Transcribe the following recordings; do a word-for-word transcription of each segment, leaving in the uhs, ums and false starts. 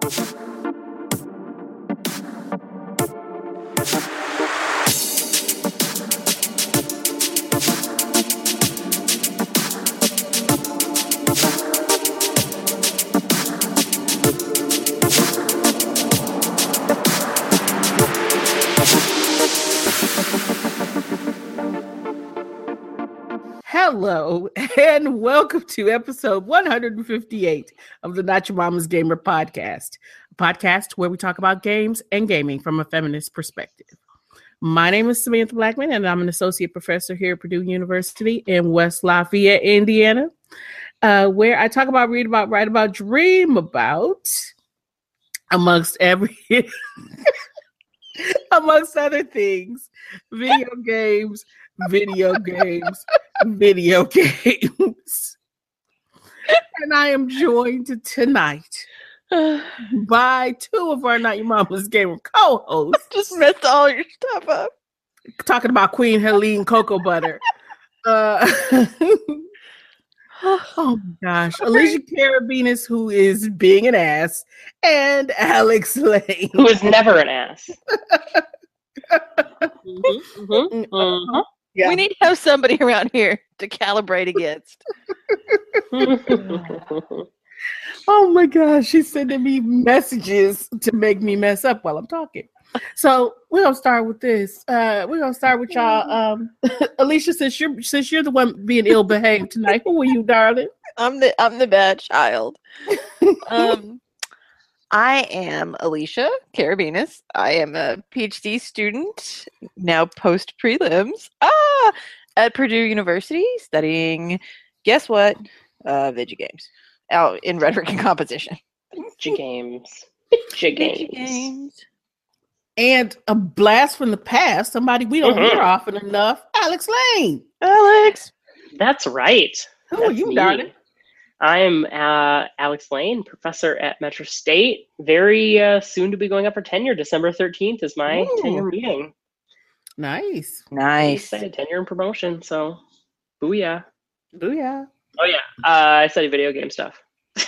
Hello, and welcome to episode one hundred fifty-eight of the Not Your Mama's Gamer podcast, a podcast where we talk about games and gaming from a feminist perspective. My name is Samantha Blackman, and I'm an associate professor here at Purdue University in West Lafayette, Indiana, uh, where I talk about, read about, write about, dream about, amongst every, amongst other things, video games, video games, video games. And I am joined tonight by two of our Not Your Mama's Gamer co-hosts. Just messed all your stuff up. Talking about Queen Helene Cocoa Butter. Uh, oh my gosh. Alicia Carabinas, who is being an ass, and Alex Lane, who is never an ass. mm-hmm, mm-hmm, mm-hmm. Yeah. We need to have somebody around here to calibrate against. Oh my gosh, she's sending me messages to make me mess up while I'm talking. So we're gonna start with this. Uh, we're gonna start with y'all. Um, Alicia, since you're since you're the one being ill behaved tonight, who are you, darling? I'm the I'm the bad child. um, I am Alicia Carabinas. I am a PhD student, now post prelims, ah, at Purdue University, studying, guess what, uh, video games, out in rhetoric and composition. Video games, video games. games, and a blast from the past. Somebody we don't mm-hmm. hear often enough. Alex Lane. Alex, that's right. Who that's are you, me. darling? I'm uh, Alex Lane, professor at Metro State. Very uh, soon to be going up for tenure. December thirteenth is my Ooh. tenure meeting. Nice. Nice. Excited. Tenure and promotion. So, booyah. Booyah. Oh, yeah. Uh, I study video game stuff.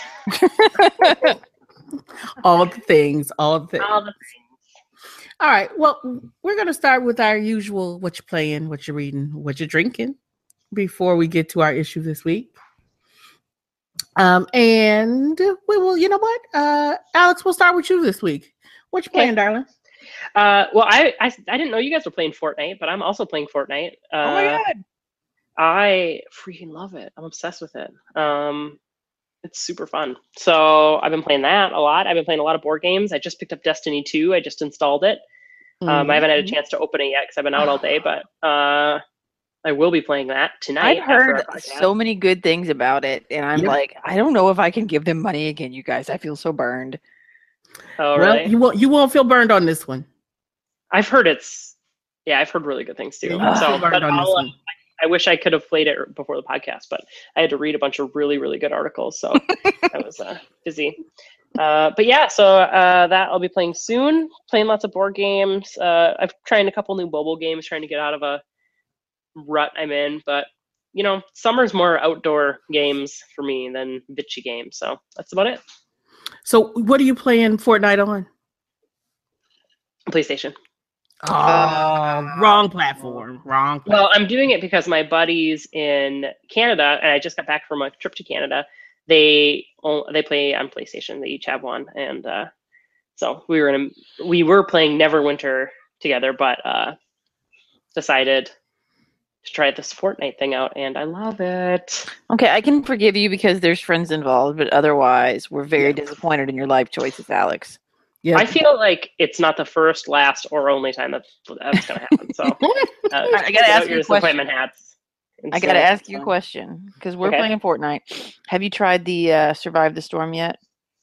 all the things. All the things. All the things. All right. Well, we're going to start with our usual what you're playing, what you're reading, what you're drinking before we get to our issue this week. Um, and we will, you know what, uh, Alex, we'll start with you this week. What you playing, okay. darling? Uh, well, I, I, I didn't know you guys were playing Fortnite, but I'm also playing Fortnite. Uh, oh my God. I freaking love it. I'm obsessed with it. Um, it's super fun. So I've been playing that a lot. I've been playing a lot of board games. I just picked up Destiny two. I just installed it. Mm-hmm. Um, I haven't had a chance to open it yet because I've been out all day, but, uh, I will be playing that tonight. I've heard so many good things about it, and I'm yep. like, I don't know if I can give them money again, you guys. I feel so burned. Oh, well, really? You won't. You won't feel burned on this one. I've heard it's. Yeah, I've heard really good things too. Yeah, so, but on I'll, uh, I wish I could have played it before the podcast, but I had to read a bunch of really, really good articles, so I was uh, busy. Uh, but yeah, so uh, that I'll be playing soon. Playing lots of board games. Uh, I've tried a couple new mobile games, trying to get out of a rut I'm in, but you know, summer's more outdoor games for me than bitchy games, so that's about it. So what are you playing Fortnite on? PlayStation. Oh, uh, wrong platform. Wrong platform. Well, I'm doing it because my buddies in Canada, and I just got back from a trip to Canada, they they play on PlayStation. They each have one, and uh, so we were in a, we were playing Neverwinter together, but uh, decided to try this Fortnite thing out, and I love it. Okay, I can forgive you because there's friends involved, but otherwise, we're very yeah. disappointed in your life choices, Alex. Yeah, I feel like it's not the first, last, or only time that that's going to happen. So, uh, I got to ask you a question. Hats I got to ask you a question because we're okay. playing Fortnite. Have you tried the uh, Survive the Storm yet?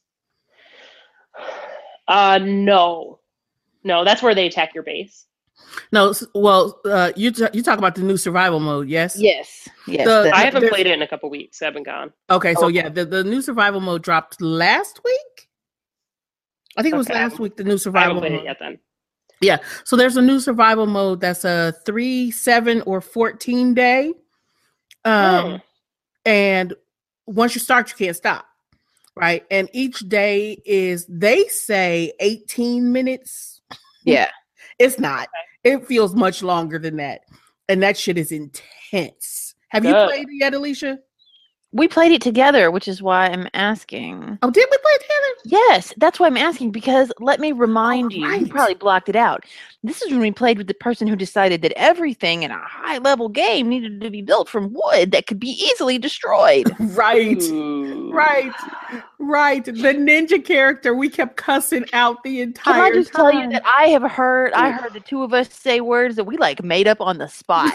Uh, no, no. That's where they attack your base. No, well, uh, you t- you talk about the new survival mode, yes? Yes, yes. The, the, I haven't played it in a couple weeks. I haven't gone. Okay, so yeah, the, the new survival mode dropped last week. I think it was okay. last week. The new survival I haven't played mode. it yet. Then. Yeah, so there's a new survival mode that's a three, seven, or fourteen day, um, oh. and once you start, you can't stop. right? And each day is, they say eighteen minutes. Yeah. It's not. It feels much longer than that. And that shit is intense. Have Good. you played it yet, Alicia? We played it together, which is why I'm asking. Oh, did we play it together? Yes, that's why I'm asking, because let me remind Oh, you, you right. probably blocked it out. This is when we played with the person who decided that everything in a high-level game needed to be built from wood that could be easily destroyed. Right. Ooh. Right. Right. The ninja character, we kept cussing out the entire Can I just time. tell you that I have heard, I heard the two of us say words that we like made up on the spot.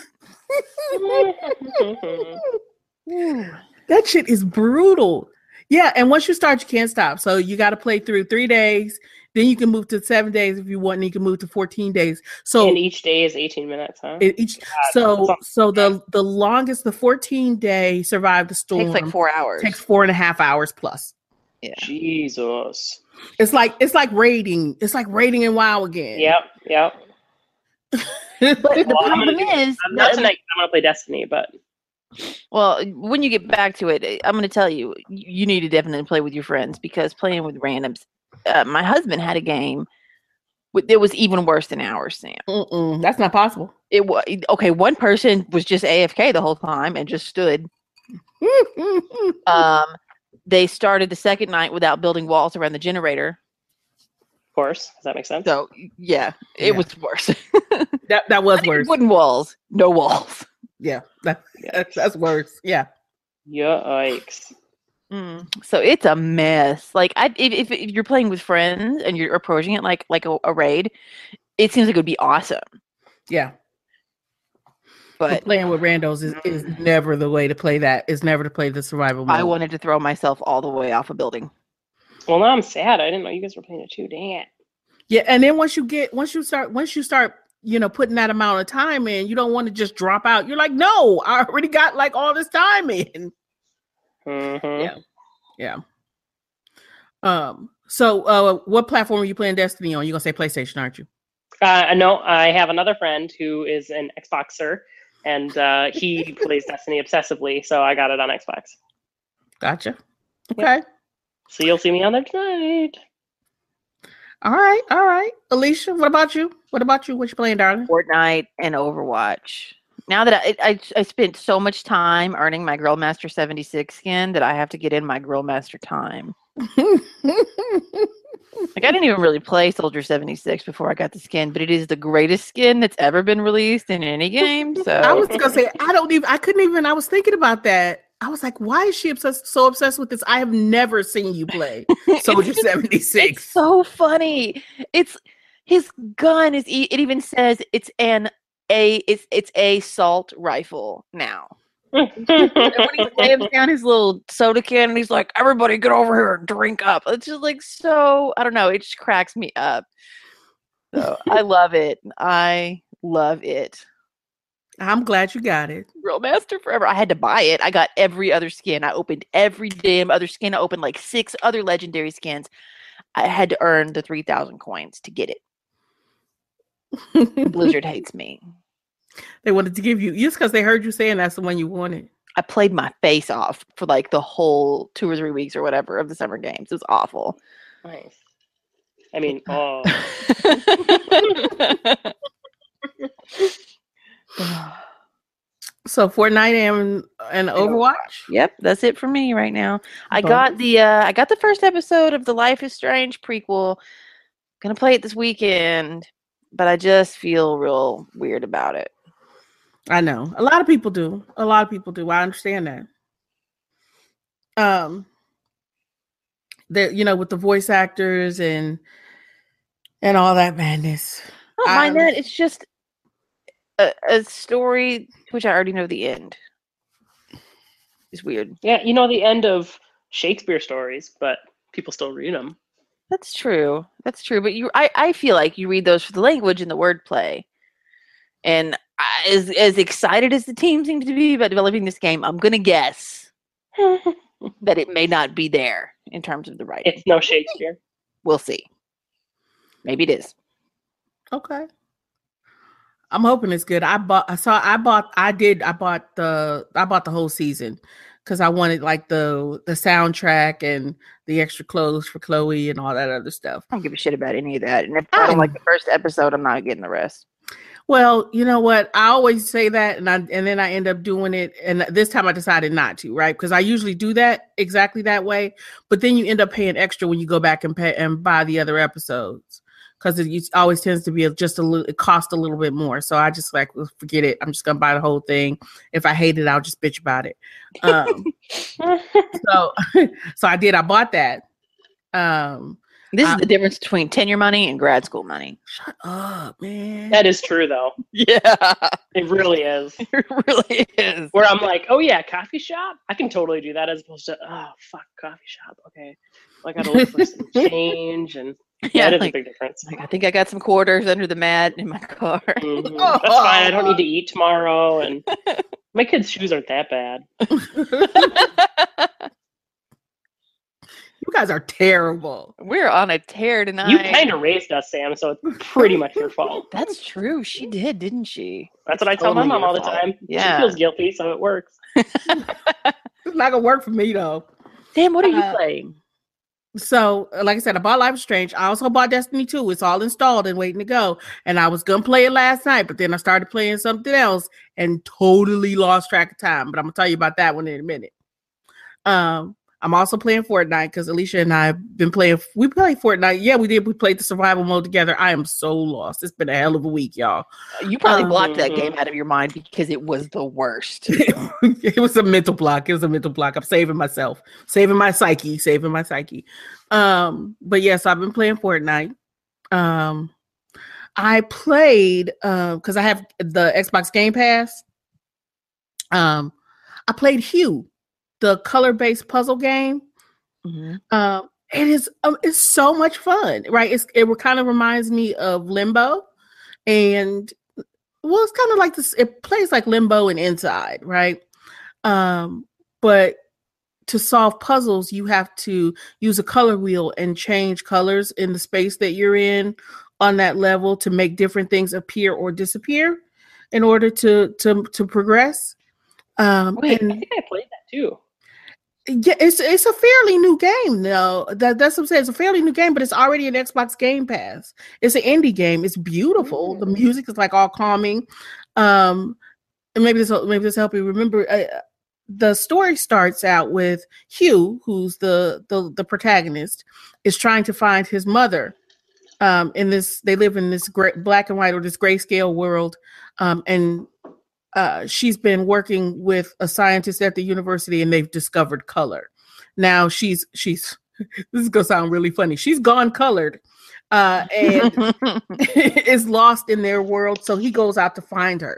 That shit is brutal. Yeah, and once you start, you can't stop. So you got to play through three days. Then you can move to seven days if you want, and you can move to fourteen days. So And each day is eighteen minutes, huh? it, each so so the the longest, the fourteen day survive the storm Takes like four hours. takes four and a half hours plus. Yeah. Jesus. It's like it's like raiding. It's like raiding in WoW again. Yep, yep. But the Well, I'm problem gonna do- is, I'm not tonight. I'm gonna play Destiny, but well, when you get back to it, I'm going to tell you, you need to definitely play with your friends, because playing with randoms. Uh, my husband had a game. with- It was even worse than ours, Sam. Mm-mm, that's not possible. It was okay. One person was just A F K the whole time and just stood. Um, they started the second night without building walls around the generator. of course, does that make sense? So yeah, it Yeah. was worse. that that was I think worse. Wooden walls, no walls. Yeah, that, that's that's worse. Yeah. Yikes. Mm. So it's a mess. Like, I if, if if you're playing with friends and you're approaching it like like a, a raid, it seems like it would be awesome. Yeah. But But playing with randos is, is never the way to play that. Is never to play the survival mode. I wanted to throw myself all the way off a building. Well, now I'm sad. I didn't know you guys were playing it too. Dang it. Yeah, and then once you get once you start once you start, you know, putting that amount of time in, you don't want to just drop out. You're like, no, I already got like all this time in. Mm-hmm. Yeah. Yeah. Um, so uh what platform are you playing Destiny on? You're gonna say PlayStation, aren't you? Uh, no, I have another friend who is an Xboxer, and uh, he plays Destiny obsessively, so I got it on Xbox. Gotcha. Okay. So you'll see me on there tonight. All right, all right. Alicia, what about you? What about you? What you playing, darling? Fortnite and Overwatch. Now that I, I I spent so much time earning my Grillmaster seventy-six skin that I have to get in my Grillmaster time. Like, I didn't even really play Soldier seventy-six before I got the skin, but it is the greatest skin that's ever been released in any game. So I was gonna say I don't even I couldn't even I was thinking about that. I was like, why is she obsessed so obsessed with this? I have never seen you play Soldier It's just- seventy-six. It's so funny. It's his gun is. e- It even says it's an a. It's it's a assault rifle now. And when he slams down his little soda can, and he's like, "Everybody, get over here and drink up." It's just like so. I don't know. It just cracks me up. So I love it. I love it. I'm glad you got it. Real Master forever. I had to buy it. I got every other skin. I opened every damn other skin. I opened like six other legendary skins. I had to earn the three thousand coins to get it. Blizzard hates me. They wanted to give you just because they heard you saying that's the one you wanted. I played my face off for like the whole two or three weeks or whatever of the summer games. It was awful. Nice. I mean, oh, So Fortnite and and Overwatch. Yep, that's it for me right now. I Bonus. got the uh, I got the first episode of the Life is Strange prequel. Gonna play it this weekend, but I just feel real weird about it. I know a lot of people do. A lot of people do. I understand that. Um, that you know, with the voice actors and and all that madness. I don't mind Um, that. It's just a, a story which I already know the end. It's weird. yeah, you know the end of Shakespeare stories, but people still read them. That's true. That's true. But you, I, I feel like you read those for the language and the wordplay. And I, as as excited as the team seems to be about developing this game, I'm gonna guess that it may not be there in terms of the writing. It's no Shakespeare. We'll see. Maybe it is. Okay. I'm hoping it's good. I bought I saw I bought I did I bought the I bought the whole season because I wanted like the the soundtrack and the extra clothes for Chloe and all that other stuff. I don't give a shit about any of that. And if I don't like the first episode, I'm not getting the rest. Well, you know what? I always say that, and I and then I end up doing it. And this time I decided not to, right? Because I usually do that exactly that way. But then you end up paying extra when you go back and pay and buy the other episodes, because it, it always tends to be just a little. It costs a little bit more. So I just like well, forget it. I'm just gonna buy the whole thing. If I hate it, I'll just bitch about it. Um, so, so I did. I bought that. Um, This I, is the difference between tenure money and grad school money. Shut up, man. That is true, though. Yeah. It really is. It really is. Where I'm like, oh, yeah, coffee shop? I can totally do that as opposed to, oh, fuck, coffee shop. Okay. Well, I got to look for some change. And yeah, that is like, a big difference. Like, I think I got some quarters under the mat in my car. Mm-hmm. That's fine. I don't need to eat tomorrow. And my kids' shoes aren't that bad. You guys are terrible. We're on a tear tonight. You kind of raised us, Sam, so it's pretty much your fault. That's true. She did, didn't she? That's what I tell Totally my mom your all the fault. time. Yeah. She feels guilty, so it works. It's not gonna work for me though. Sam, what are you Uh, playing? So, like I said, I bought Life is Strange. I also bought Destiny two. It's all installed and waiting to go. And I was gonna play it last night, but then I started playing something else and totally lost track of time. But I'm gonna tell you about that one in a minute. Um, I'm also playing Fortnite because Alicia and I have been playing. We played Fortnite. Yeah, we did. We played the survival mode together. I am so lost. It's been a hell of a week, y'all. You probably um, blocked that game out of your mind because it was the worst. It was a mental block. It was a mental block. I'm saving myself, saving my psyche, saving my psyche. Um, but yes, I've been playing Fortnite. Um, I played uh because I have the Xbox Game Pass. Um, I played Hue, the color-based puzzle game. Mm-hmm. Um, it is um, it's so much fun, right? It's, it kind of reminds me of Limbo, and well, it's kind of like this. It plays like Limbo and Inside, right? Um, but to solve puzzles, you have to use a color wheel and change colors in the space that you're in on that level to make different things appear or disappear in order to to to progress. Um, Wait, and I think I played that too. yeah, it's it's a fairly new game though. That that's what I'm saying. It's a fairly new game, but it's already an Xbox Game Pass. It's an indie game. It's beautiful. Mm. The music is like all calming. Um, and maybe this will- maybe this will help you remember. Uh, the story starts out with Hugh, who's the the the protagonist, is trying to find his mother. Um, in this, they live in this gray, black and white or this grayscale world, um, and Uh, she's been working with a scientist at the university and they've discovered color. Now she's, she's, this is going to sound really funny. She's gone colored uh, and is lost in their world. So he goes out to find her.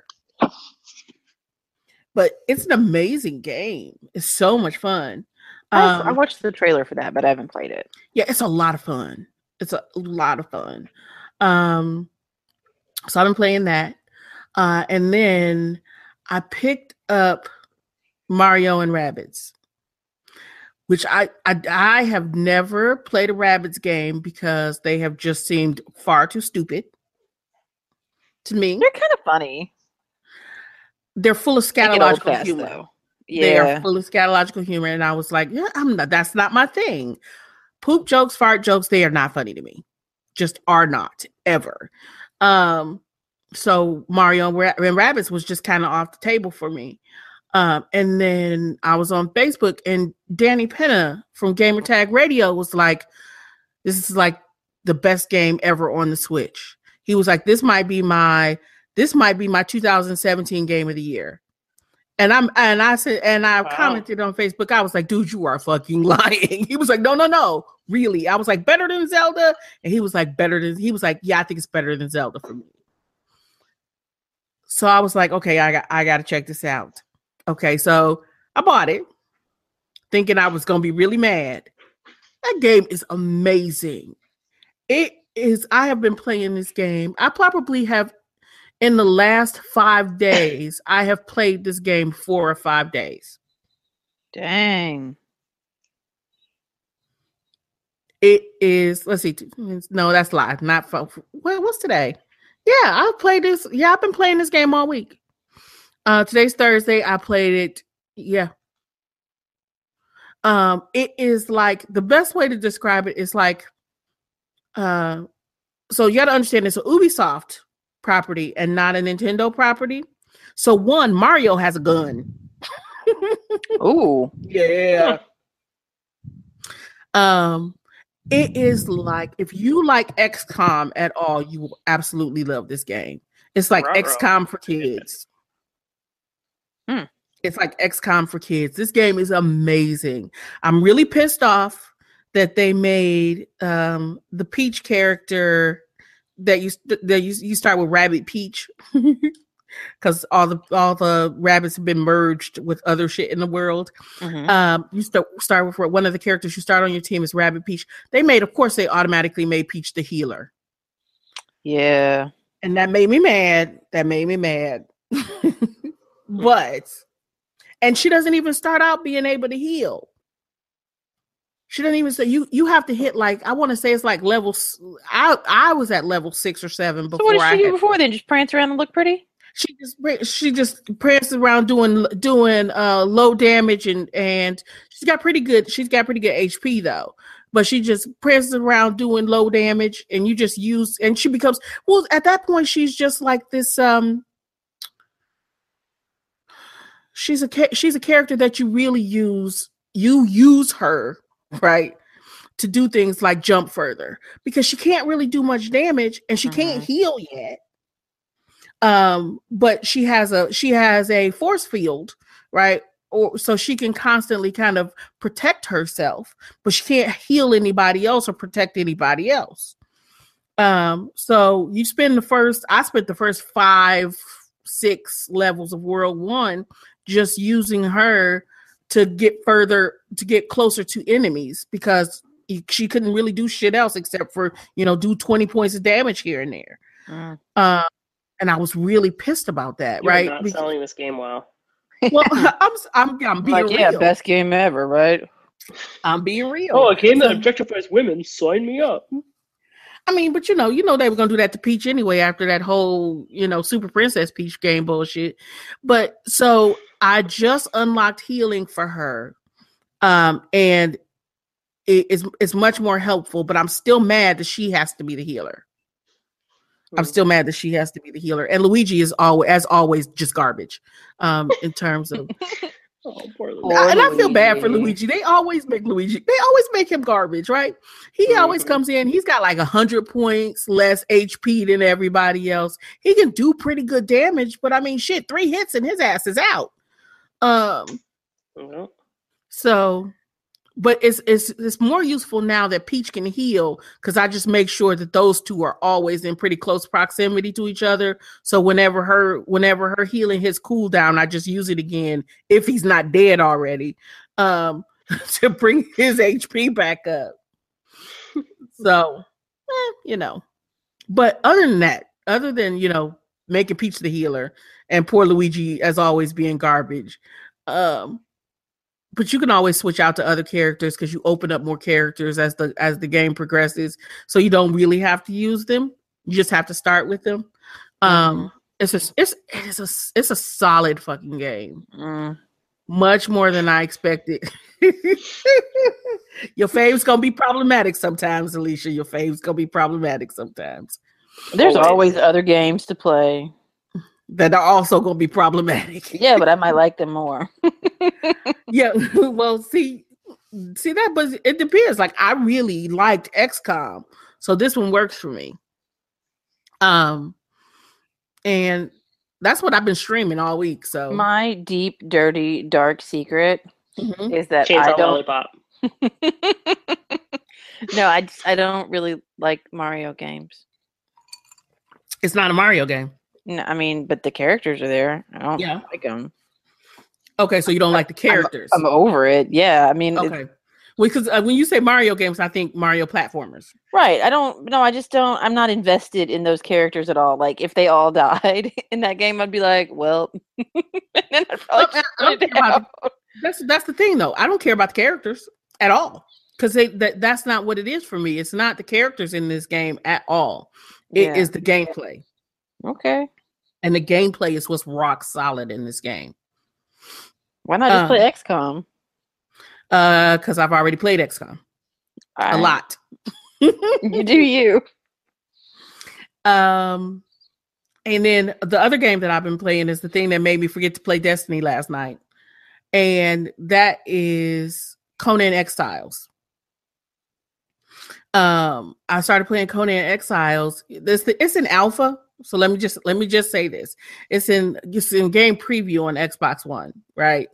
But it's an amazing game. It's so much fun. I, I Um, watched the trailer for that, but I haven't played it. yeah, it's a lot of fun. It's a lot of fun. Um, so I've been playing that. Uh, and then I picked up Mario and Rabbids, which I, I I have never played a Rabbids game because they have just seemed far too stupid to me. They're kind of funny. They're full of They get old scatological fast, humor. though. They Yeah. are full of scatological humor, and I was like, yeah, I'm not. That's not my thing. Poop jokes, fart jokes, they are not funny to me. Just are not ever. Um. So Mario and Rabbids was just kind of off the table for me. Um, and then I was on Facebook and Danny Penna from Gamertag Radio was like, this is like the best game ever on the Switch. He was like, this might be my, this might be my two thousand seventeen game of the year. And I'm, and I said, and I Wow. commented on Facebook, I was like, dude, you are fucking lying. He was like, no, no, no, really. I was like, better than Zelda. And he was like, better than, he was like, yeah, I think it's better than Zelda for me. So I was like, okay, I got I got to check this out. Okay, so I bought it, thinking I was gonna be really mad. That game is amazing. It is. I have been playing this game. I probably have, in the last five days, I have played this game four or five days. Dang. It is. Let's see. No, that's live. Not. What, what's today? Yeah, I played this. Yeah, I've been playing this game all week. Uh, today's Thursday. I played it. Yeah, Um, it is like the best way to describe it is like, uh, so you got to understand it's an Ubisoft property and not a Nintendo property. So one, Mario has a gun. Ooh, yeah. Um, it is like if you like X COM at all, you will absolutely love this game. It's like Ruh-roh. X COM for kids. Hmm. It's like X COM for kids. This game is amazing. I'm really pissed off that they made um, the Peach character that you that you, you start with Rabbit Peach because all the all the rabbits have been merged with other shit in the world. Mhm. Um, you start start with one of the characters you start on your team is Rabbit Peach. They made, of course, they automatically made Peach the healer, Yeah. and that made me mad. That made me mad. But and she doesn't even start out being able to heal. She doesn't even say you. You have to hit like I want to say it's like level. s- I I was at level six or seven So before what did she I do had. before then? Just prance around and look pretty? She just pra- she just prances around doing doing uh low damage and and she's got pretty good. She's got pretty good H P though. But she just prances around doing low damage, and you just use and she becomes well. At that point, she's just like this. Um, she's a cha- she's a character that you really use. You use her right to do things like jump further because she can't really do much damage and she can't Mhm. heal yet. Um, but she has a she has a force field, right? Or so she can constantly kind of protect herself, but she can't heal anybody else or protect anybody else. Um, so you spend the first I spent the first five, six levels of World One just using her to get further to get closer to enemies because he- she couldn't really do shit else except for, you know, do twenty points of damage here and there. Mm. Um, and I was really pissed about that, You are right? not Because- selling this game well. well, I'm I'm I'm being Like, yeah, real. best game ever, right? I'm being real. Oh, a game that So- objectifies women. Sign me up. I mean, but you know, you know they were gonna do that to Peach anyway after that whole, you know, Super Princess Peach game bullshit. But so I just unlocked healing for her. Um, and it is it's much more helpful, but I'm still mad that she has to be the healer. I'm Hmm. still mad that she has to be the healer. And Luigi is always as always just garbage. Um, in terms of Oh, poor Luigi. Poor and I feel bad for Luigi. Luigi. They always make Luigi. They always make him garbage, right? He always Mhm. comes in. He's got like a hundred points less H P than everybody else. He can do pretty good damage, but I mean, shit, three hits and his ass is out. Um, Well, so, but it's it's it's more useful now that Peach can heal because I just make sure that those two are always in pretty close proximity to each other. So whenever her whenever her healing hits cooldown, I just use it again if he's not dead already, um, to bring his H P back up. So, eh, you know, but other than that, other than you know making Peach the healer and poor Luigi as always being garbage, um. But you can always switch out to other characters because you open up more characters as the as the game progresses. So you don't really have to use them. You just have to start with them. Um, it's a it's it is a it's a solid fucking game. Mm. Much more than I expected. Your fave's gonna be problematic sometimes, Alicia. Your fave's gonna be problematic sometimes. There's Always. always other games to play. That are also gonna be problematic. Yeah, but I might like them more. Yeah, well, see, see that, but it depends. Like, I really liked X COM, so this one works for me. Um, and that's what I've been streaming all week. So, My deep, dirty, dark secret Mhm. is that Chainsaw I don't. Lollipop. No, I just, I don't really like Mario games. it's not a Mario game. No, I mean, but the characters are there. I don't Yeah. like them. Okay, so you don't like the characters. I'm over it. Yeah, I mean, it's- okay, because uh, when you say Mario games, I think Mario platformers. right. I don't. No, I just don't. I'm not invested in those characters at all. Like, if they all died in that game, I'd be like, well, and then I'd probably Well, I don't shut it care about out. That's that's the thing, though. I don't care about the characters at all because they that that's not what it is for me. It's not the characters in this game at all. It is Yeah. the gameplay. Okay. And the gameplay is what's rock solid in this game. Why not just Um, play X COM? Uh, because I've already played X COM All a right. lot. You do you. Um, and then the other game that I've been playing is the thing that made me forget to play Destiny last night, and that is Conan Exiles. Um, I started playing Conan Exiles. This it's in alpha, so let me just let me just say this: it's in it's in game preview on Xbox One, right?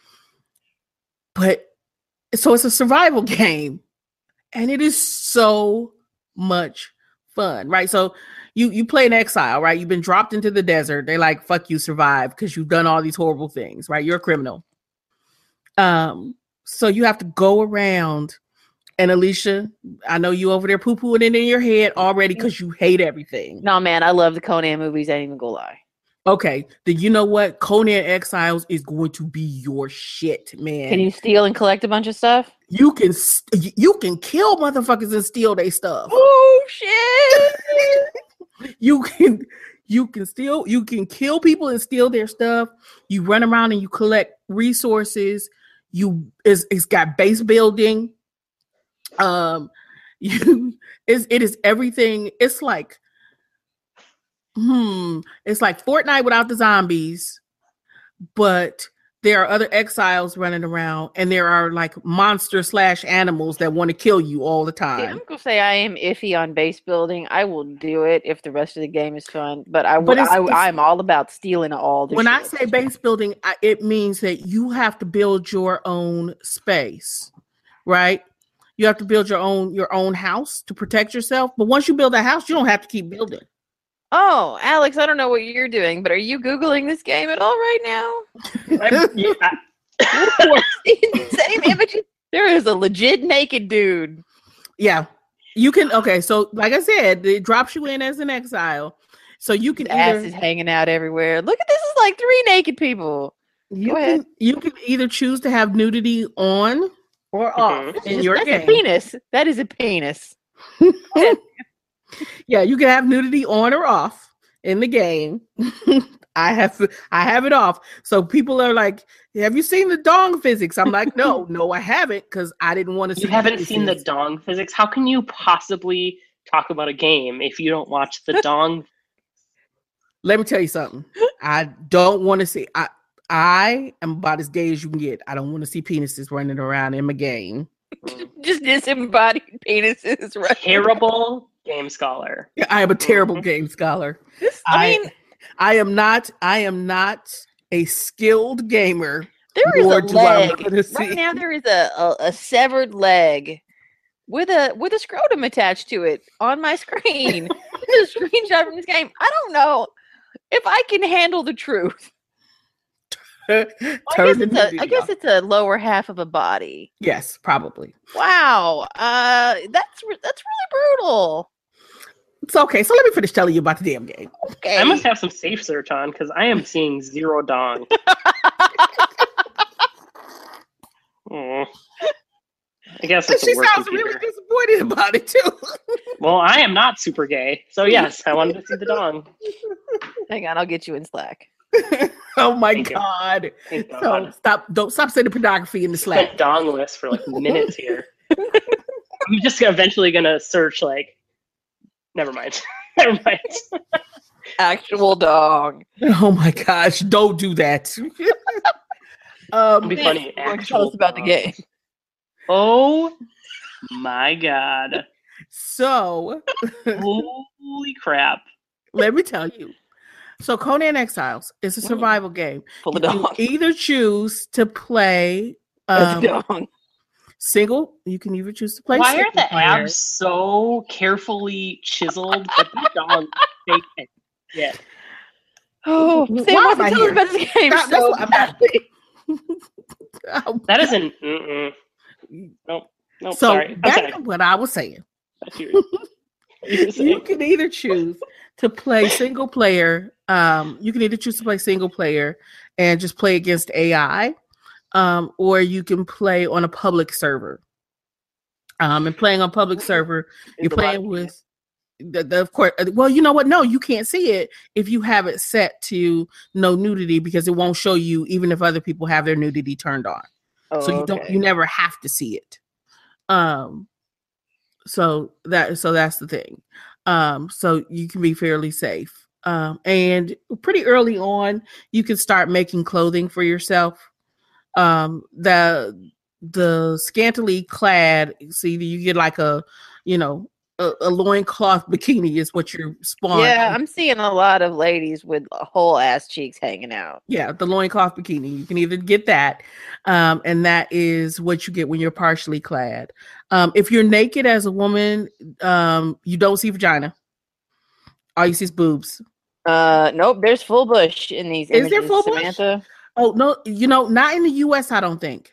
But so it's a survival game, and it is so much fun, right? So you you play an exile, right? You've been dropped into the desert. They like fuck you, survive because you've done all these horrible things, right? You're a criminal. Um, so you have to go around. And Alicia, I know you over there poo-pooing it in your head already because you hate everything. No, man, I love the Conan movies. I ain't even gonna lie. Okay, then you know what? Conan Exiles is going to be your shit, man. Can you steal and collect a bunch of stuff? You can st- you can kill motherfuckers and steal their stuff. Oh shit! you can you can steal you can kill people and steal their stuff. You run around and you collect resources. You it's, it's got base building. Um, you is it is everything. It's like, hmm, it's like Fortnite without the zombies, but there are other exiles running around, and there are like monster slash animals that want to kill you all the See, I'm time. gonna say I am iffy on base building. I will do it if the rest of the game is fun, but I, But it's- I, it's- I'm all about stealing all the When I shit. say base building, I, it means that you have to build your own space, right? You have to build your own your own house to protect yourself. But once you build a house, you don't have to keep building. Oh, Alex, I don't know what you're doing, but are you Googling this game at all right now? I'm- yeah, I- Same images. There is a legit naked dude. Yeah, you can. Okay, so like I said, it drops you in as an exile, so you His can ass either is hanging out everywhere. Look at this is like three naked people. you Go can ahead. you can either choose to have nudity on or off Mhm. in Just- your that's a game. penis. That is a penis. Yeah, you can have nudity on or off in the game. I have I have it off. So people are like, "Have you seen the dong physics?" I'm like, "No, no, I haven't because I didn't want to see." you haven't seen the penises." dong physics. How can you possibly talk about a game if you don't watch the dong? Let me tell you something. I don't want to see. I I am about as gay as you can get. I don't want to see penises running around in my game. Just disembodied penises, right? Terrible game scholar. I am a terrible Mhm. game scholar. This, I, I, mean, I am not. I am not a skilled gamer. there is nor a do I leg. wanna see- Right now, there is a, a, a severed leg with a with a scrotum attached to it on my screen. It's a screenshot from this game. I don't know if I can handle the truth. Turn Well, I guess, the it's a, nudity I guess off. it's a lower half of a body. Yes, probably. Wow, uh, that's re- that's really brutal. It's okay. So let me finish telling you about the damn game. Okay, I must have some safe search on because I am seeing zero dong. Mm. I guess it's She a work sounds computer. really disappointed about it too. Well, I am not super gay, so yes, I wanted to see the dong. Hang on, I'll get you in Slack. Oh my Thank you. god. Thank So God. stop don't stop sending pornography in the Spent Slack. dong list for like minutes here. I'm just eventually gonna search like. Never mind. Never mind. Actual dog. Oh my gosh, don't do that. um It'd be funny. Tell us Actual about the dong. game. Oh my god! so Holy crap! let me tell you. So Conan Exiles is a Mm. survival game. Full of You can dogs. either choose to play That's um, a dog. single. You can either choose to play. Why are single the player. abs so carefully chiseled that the dog fake as shit? Oh, Why Sam am wants to I tell us here? about this game. That- that's so what I'm at. badly. Oh, That isn't. Mm-mm. Nope. Nope. so sorry. I'm back sorry. to what I was saying. That's you. You were saying- You can either choose to play single player. Um, you can either choose to play single player and just play against A I, um, or you can play on a public server. Um, and playing on public server, you're There's a lot playing of with. The, the, of course, well, you know what? No, you can't see it if you have it set to no nudity because it won't show you even if other people have their nudity turned on. Oh, so you don't okay. you never have to see it. Um, so that so that's the thing. Um, so you can be fairly safe. Um, and pretty early on, you can start making clothing for yourself. Um, the the scantily clad, see, you get like a, you know, a, a loincloth bikini is what you're spawned. Yeah, I'm seeing a lot of ladies with whole ass cheeks hanging out. Yeah, the loincloth bikini. You can either get that, um, and that is what you get when you're partially clad. Um, if you're naked as a woman, um, you don't see vagina. All you see is boobs. Uh, nope, there's full bush in these Is images, there full bush? Samantha. Oh no, you know, not in the U S. I don't think.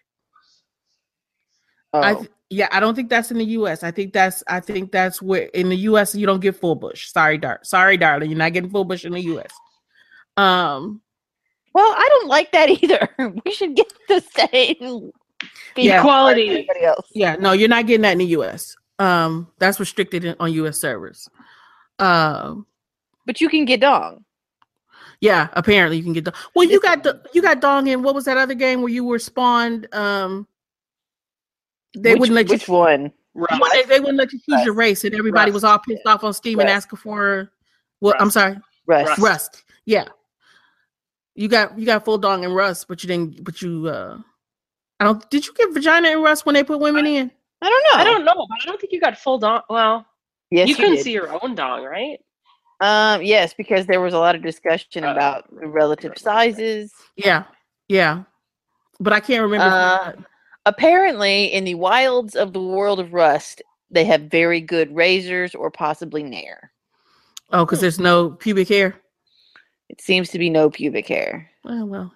Oh, I th- yeah, I don't think that's in the U S. I think that's I think that's where in the U S you don't get full bush. Sorry, dar- sorry, darling, you're not getting full bush in the U S. Um, well, I don't like that either. We should get the same Yeah. Equality. as everybody else. yeah, no, you're not getting that in the U S. Um, that's restricted in, on U S servers. Um, But you can get dong. yeah, apparently you can get dong. Well, you got the you got dong in what was that other game where you were spawned? Um, they which, wouldn't let which you. one? Right. They, they wouldn't let you choose your race, and everybody Rust. was all pissed off on Steam and Rust. asking for. Well, I'm Rust. sorry, Rust. Rust. Rust. Yeah, you got you got full dong and Rust, but you didn't. But you, uh, I don't. Did you get vagina and Rust when they put women in? I don't know. I don't know, but I don't think you got full dong. Well, Yes, you you couldn't did. see your own dong, right? Um, yes, because there was a lot of discussion Uh, about the relative sizes. Yeah, yeah, but I can't remember. Uh, apparently, in the wilds of the world of Rust, they have very good razors or possibly Nair. Oh, because there's no pubic hair. It seems to be no pubic hair. Oh well,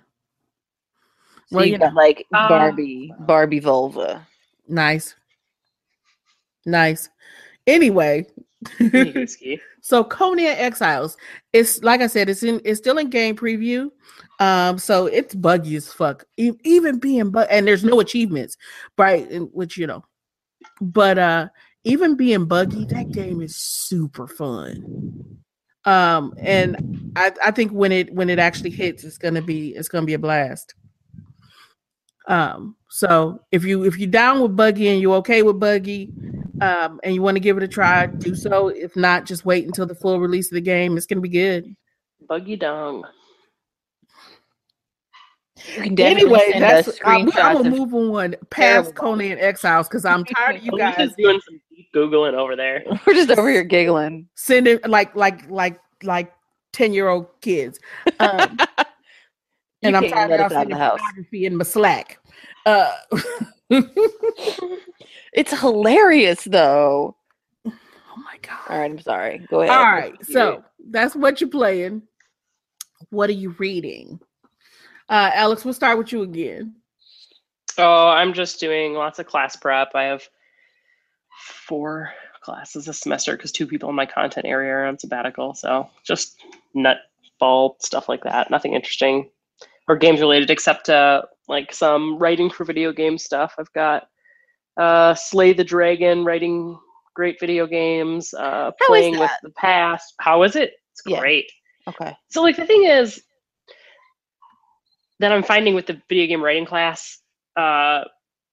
So Well, you you got know. like Uh, Barbie, Barbie vulva. nice, nice. Anyway, Whiskey. so Conan Exiles, it's like I said, it's in it's still in game preview. Um, so it's buggy as fuck. E- even being bug, and there's no achievements, right? And- Which you know, but uh, even being buggy, that game is super fun. Um, and I, I think when it when it actually hits, it's gonna be it's gonna be a blast. Um, so if you if you're down with buggy and you're okay with buggy, um, and you want to give it a try, do so. If not, just wait until the full release of the game. It's gonna be good. Buggy dong. You can definitely Anyway, send that's us I'm, I'm screenshots gonna of move on past terrible Conan Exiles because I'm tired of you guys Alicia's doing some deep googling over there. We're just over here giggling. sending like like like like ten year old kids. Um, and You I'm can't tired let of us y'all out of sending the house. pornography in my Slack. Uh, It's hilarious, though. oh my god! All right, I'm sorry. Go ahead. All right, so that's what you're playing. What are you reading? Uh, Alex, we'll start with you again. Oh, I'm just doing lots of class prep. I have four classes this semester because two people in my content area are on sabbatical. So just nutball stuff like that. Nothing interesting or games related except uh, like some writing for video game stuff. I've got uh, Slay the Dragon, writing great video games, uh, How playing is with that? the past. How is it? It's Yeah. great. Okay. So like the thing is that I'm finding with the video game writing class, uh,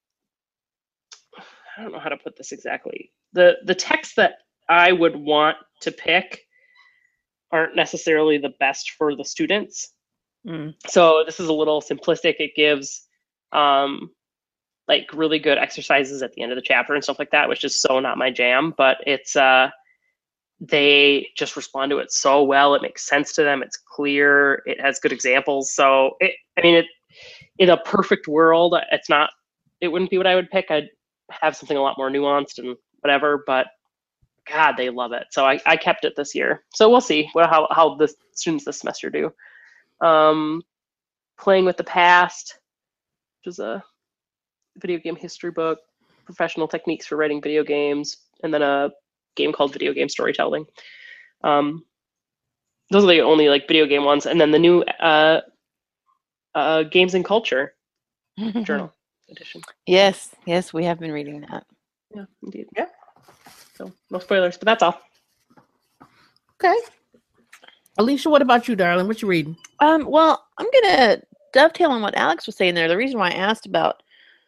I don't know how to put this exactly. The the texts that I would want to pick aren't necessarily the best for the students. Mm. So this is a little simplistic. It gives um, like really good exercises at the end of the chapter and stuff like that, which is so not my jam, but it's uh, they just respond to it so well. It makes sense to them. It's clear. It has good examples. So it, I mean, it in a perfect world, it's not. It wouldn't be what I would pick. I'd have something a lot more nuanced and whatever. But God, they love it. So I, I kept it this year. So we'll see what, how how the students this semester do. Um, Playing with the Past, which is a video game history book, professional techniques for writing video games, and then a game called Video Game Storytelling. Um, those are the only like video game ones, and then the new uh, uh, Games and Culture journal edition. Yes, yes, we have been reading that. Yeah, indeed. Yeah. So no spoilers, but that's all. Okay. Alicia, what about you, darling? What you reading? Um, well, I'm gonna dovetail on what Alex was saying there. The reason why I asked about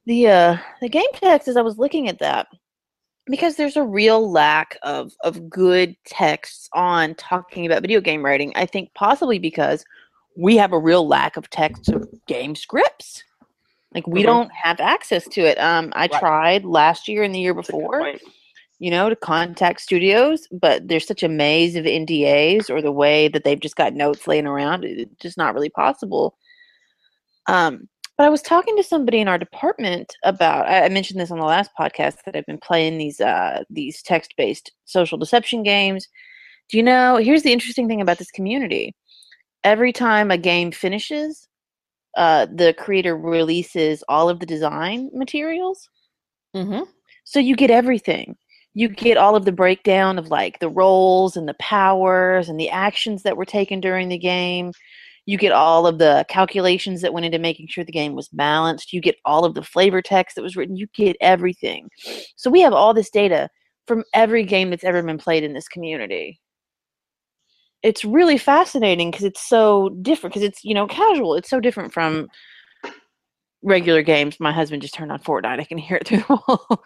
the uh, the game text, as I was looking at that, because there's a real lack of of good texts on talking about video game writing. I think possibly because we have a real lack of text of game scripts. Like we mm-hmm. don't have access to it. Um, I right. tried last year and the year before, you know, to contact studios, but there's such a maze of N D As or the way that they've just got notes laying around. It's just not really possible. Um, but I was talking to somebody in our department about, I mentioned this on the last podcast, that I've been playing these, uh, these text-based social deception games. Do you know, here's the interesting thing about this community. Every time a game finishes, uh, the creator releases all of the design materials. Mm-hmm. So you get everything. You get all of the breakdown of like the roles and the powers and the actions that were taken during the game. You get all of the calculations that went into making sure the game was balanced. You get all of the flavor text that was written. You get everything. So we have all this data from every game that's ever been played in this community. It's really fascinating because it's so different, because it's, you know, casual. It's so different from regular games. My husband just turned on Fortnite. I can hear it through the wall.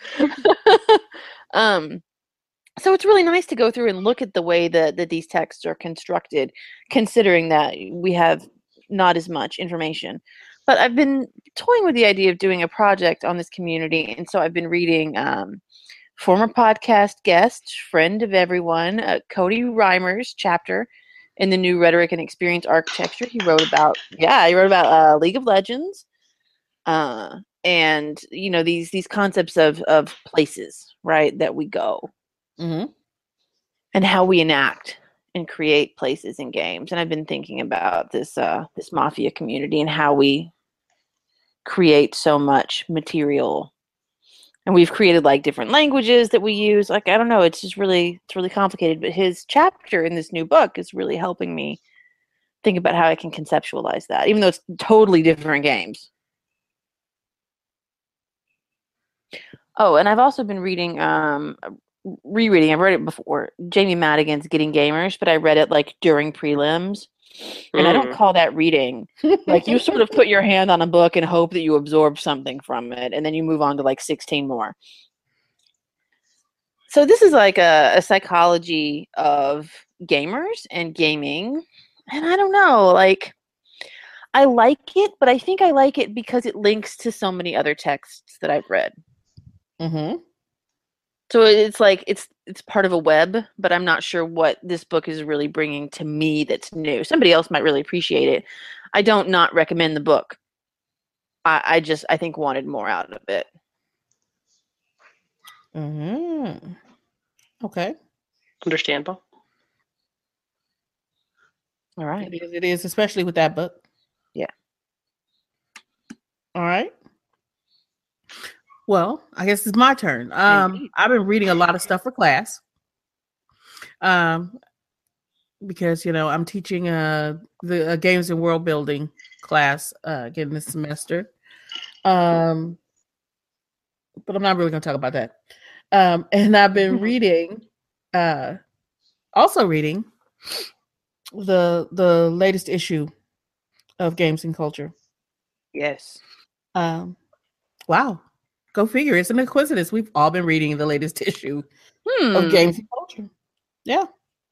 um, so it's really nice to go through and look at the way that, that these texts are constructed, considering that we have not as much information. But I've been toying with the idea of doing a project on this community, and so I've been reading um, former podcast guest, friend of everyone, uh, Cody Reimer's chapter in the new Rhetoric and Experience Architecture. He wrote about, yeah, he wrote about uh, League of Legends, uh, and you know these these concepts of of places, right, that we go, mm-hmm. and how we enact and create places in games. And I've been thinking about this uh, this Mafia community and how we create so much material. And we've created like different languages that we use. Like, I don't know, it's just really, it's really complicated. But his chapter in this new book is really helping me think about how I can conceptualize that, even though it's totally different games. Oh, and I've also been reading, um, rereading, I've read it before, Jamie Madigan's Getting Gamers, but I read it like during prelims. And mm. I don't call that reading. Like, you sort of put your hand on a book and hope that you absorb something from it, and then you move on to like sixteen more. So this is like a, a psychology of gamers and gaming. And I don't know, like, I like it, but I think I like it because it links to so many other texts that I've read. Mm-hmm. So it's like it's it's part of a web, but I'm not sure what this book is really bringing to me that's new. Somebody else might really appreciate it. I don't not recommend the book. I, I just, I think, wanted more out of it. Mm-hmm. Okay. Understandable. All right. It is, it is, especially with that book. Yeah. All right. Well, I guess it's my turn. Um, I've been reading a lot of stuff for class. Um, because, you know, I'm teaching uh, the uh, games and world building class uh, again this semester. Um, but I'm not really going to talk about that. Um, and I've been reading, uh, also reading the the latest issue of Games and Culture. Yes. Um, wow. Go figure. It's an coincidence. We've all been reading the latest issue hmm. of Games and Culture. Yeah.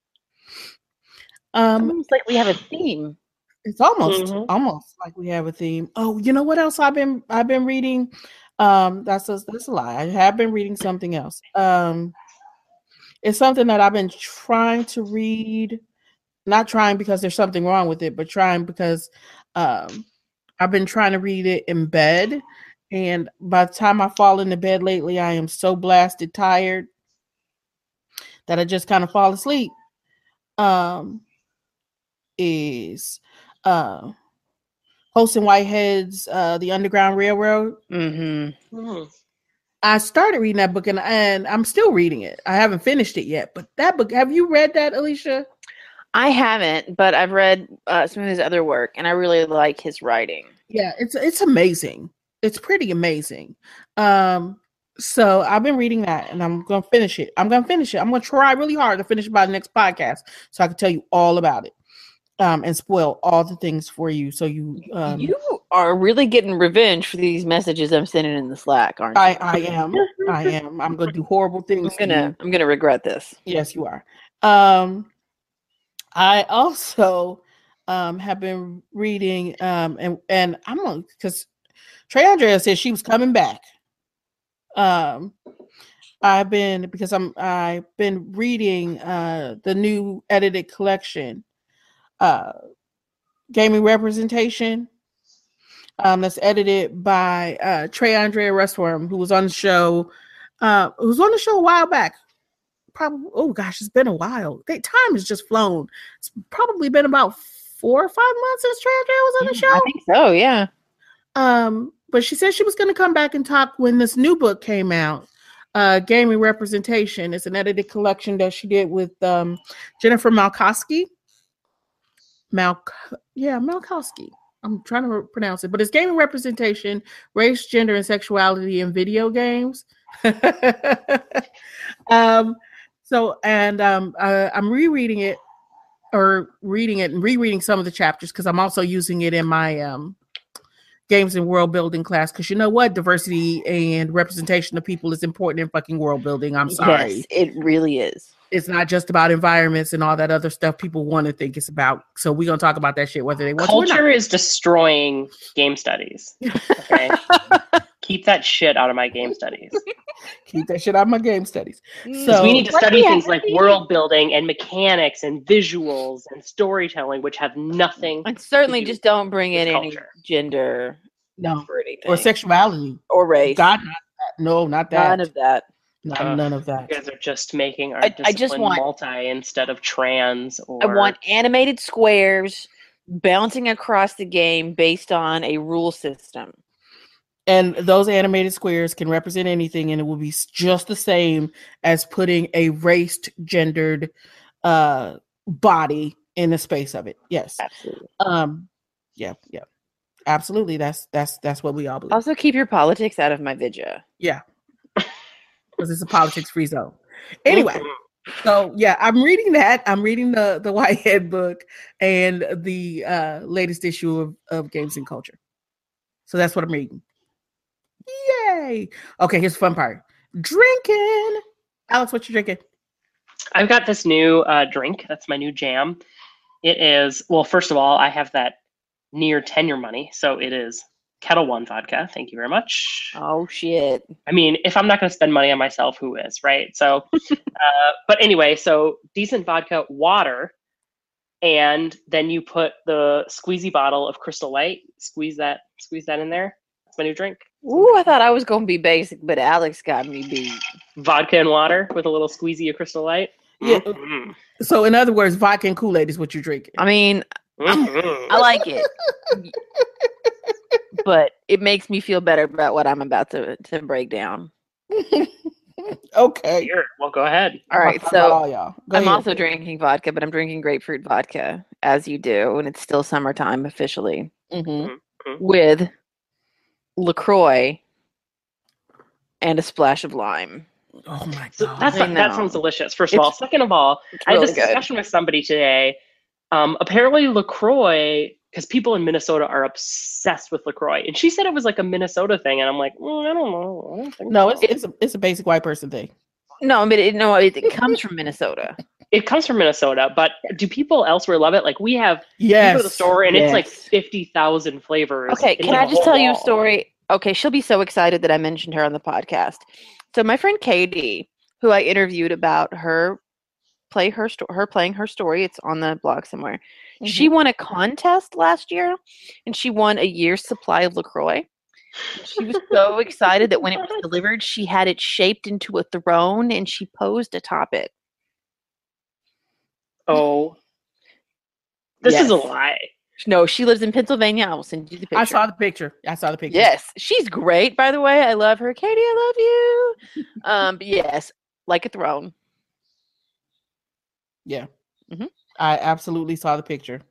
Um, it's like we have a theme. It's almost mm-hmm. almost like we have a theme. Oh, you know what else I've been I've been reading? Um, that's a, that's a lie. I have been reading something else. Um, it's something that I've been trying to read. Not trying because there's something wrong with it, but trying because um, I've been trying to read it in bed. And by the time I fall into bed lately, I am so blasted tired that I just kind of fall asleep. Um, is uh, Holston Whitehead's uh, The Underground Railroad. Mm-hmm. Mm. I started reading that book and, and I'm still reading it. I haven't finished it yet. But that book, have you read that, Alicia? I haven't, but I've read uh, some of his other work, and I really like his writing. Yeah, it's it's amazing. It's pretty amazing. Um, so I've been reading that and I'm going to finish it. I'm going to finish it. I'm going to try really hard to finish it by the next podcast so I can tell you all about it um, and spoil all the things for you. So you, um, you are really getting revenge for these messages I'm sending in the Slack, aren't you? I, I am. I am. I'm gonna do horrible things. I'm gonna to I'm gonna regret this. you. Yes, you are. Um, I also um have been reading um and and I'm on because Trey Andrea said she was coming back. Um, I've been because I'm I've been reading uh the new edited collection, uh, Gaming Representation. Um, that's edited by uh, Trey Andrea Rustworm, who was on the show, uh, who was on the show a while back. Probably, oh gosh, it's been a while. The time has just flown. It's probably been about four or five months since Trey Andrea was on the show. I think so, yeah. Um, but she said she was going to come back and talk when this new book came out, uh, Gaming Representation. It's an edited collection that she did with um, Jennifer Malkowski. Mal, yeah, Malkowski. I'm trying to pronounce it, but it's Gaming Representation, Race, Gender, and Sexuality in Video Games. um, so, and um, uh, I'm rereading it, or reading it and rereading some of the chapters because I'm also using it in my um, games and world building class. Because you know what, diversity and representation of people is important in fucking world building. I'm sorry, Yes, it really is. It's not just about environments and all that other stuff people want to think it's about. So we're gonna talk about that shit whether they want Culture to or not. is destroying game studies. Okay, keep that shit out of my game studies. Keep that shit out of my game studies. Because So we need to What study do we things have like to do? world building and mechanics and visuals and storytelling, which have nothing And certainly to do just don't bring with in any culture. gender no, or anything. or sexuality. or race. God, not that. No, not that. None of that. Not, Uh, none of that. You guys are just making our I- I discipline just want- multi instead of trans. Or I want animated squares bouncing across the game based on a rule system. And those animated squares can represent anything, and it will be s- just the same as putting a raced, gendered uh, body in the space of it. Yes. Absolutely. Um. Yeah. Yeah. Absolutely. That's that's that's what we all believe. Also, keep your politics out of my vidya. Yeah. Because it's a politics-free zone. Anyway. So yeah, I'm reading that. I'm reading the the Whitehead book and the uh, latest issue of, of Games and Culture. So that's what I'm reading. Yay! Okay, here's the fun part: drinking. Alex, what you drinking? I've got this new uh, drink. That's my new jam. It is, well, first of all, I have that near tenure money. So it is Kettle One vodka. Thank you very much. Oh shit! I mean, if I'm not going to spend money on myself, who is, right? So, uh, but anyway, so decent vodka, water, and then you put the squeezy bottle of Crystal Light. Squeeze that, squeeze that in there. That's my new drink. Ooh, I thought I was gonna be basic, but Alex got me beat. Vodka and water with a little squeezy of Crystal Light. Yeah. Mhm. So in other words, vodka and Kool-Aid is what you're drinking. I mean, Mhm. I like it, but it makes me feel better about what I'm about to to break down. Okay. Here, well, go ahead. All right, How about so all y'all? Go I'm ahead. also drinking vodka, but I'm drinking grapefruit vodka, as you do, and it's still summertime officially, Mhm. with LaCroix and a splash of lime. Oh my So god. that's I that know. sounds delicious. First of all, It's- second of all, It's I had really this good. discussion with somebody today. Um, apparently, LaCroix, because people in Minnesota are obsessed with LaCroix, and she said it was like a Minnesota thing, and I'm like, mm, I don't know. I don't think No, so. it's it's a, it's a basic white person thing. No, but it, no, it, it comes from Minnesota. It comes from Minnesota, but do people elsewhere love it? Like we have, Yes. you go to the store and it's like Yes. fifty thousand flavors. Okay, It's can like I a just whole tell you a wall. story? Okay, she'll be so excited that I mentioned her on the podcast. So my friend Katie, who I interviewed about her play her sto- her playing her story, it's on the blog somewhere. She won a contest last year, and she won a year's supply of LaCroix. She was so excited that when it was delivered, she had it shaped into a throne and she posed atop it. Oh, this is a Yes. lie. No, she lives in Pennsylvania. I will send you the picture. I saw the picture. I saw the picture. Yes, she's great, by the way. I love her. Katie, I love you. Um, but yes, like a throne. Yeah. Mhm. I absolutely saw the picture.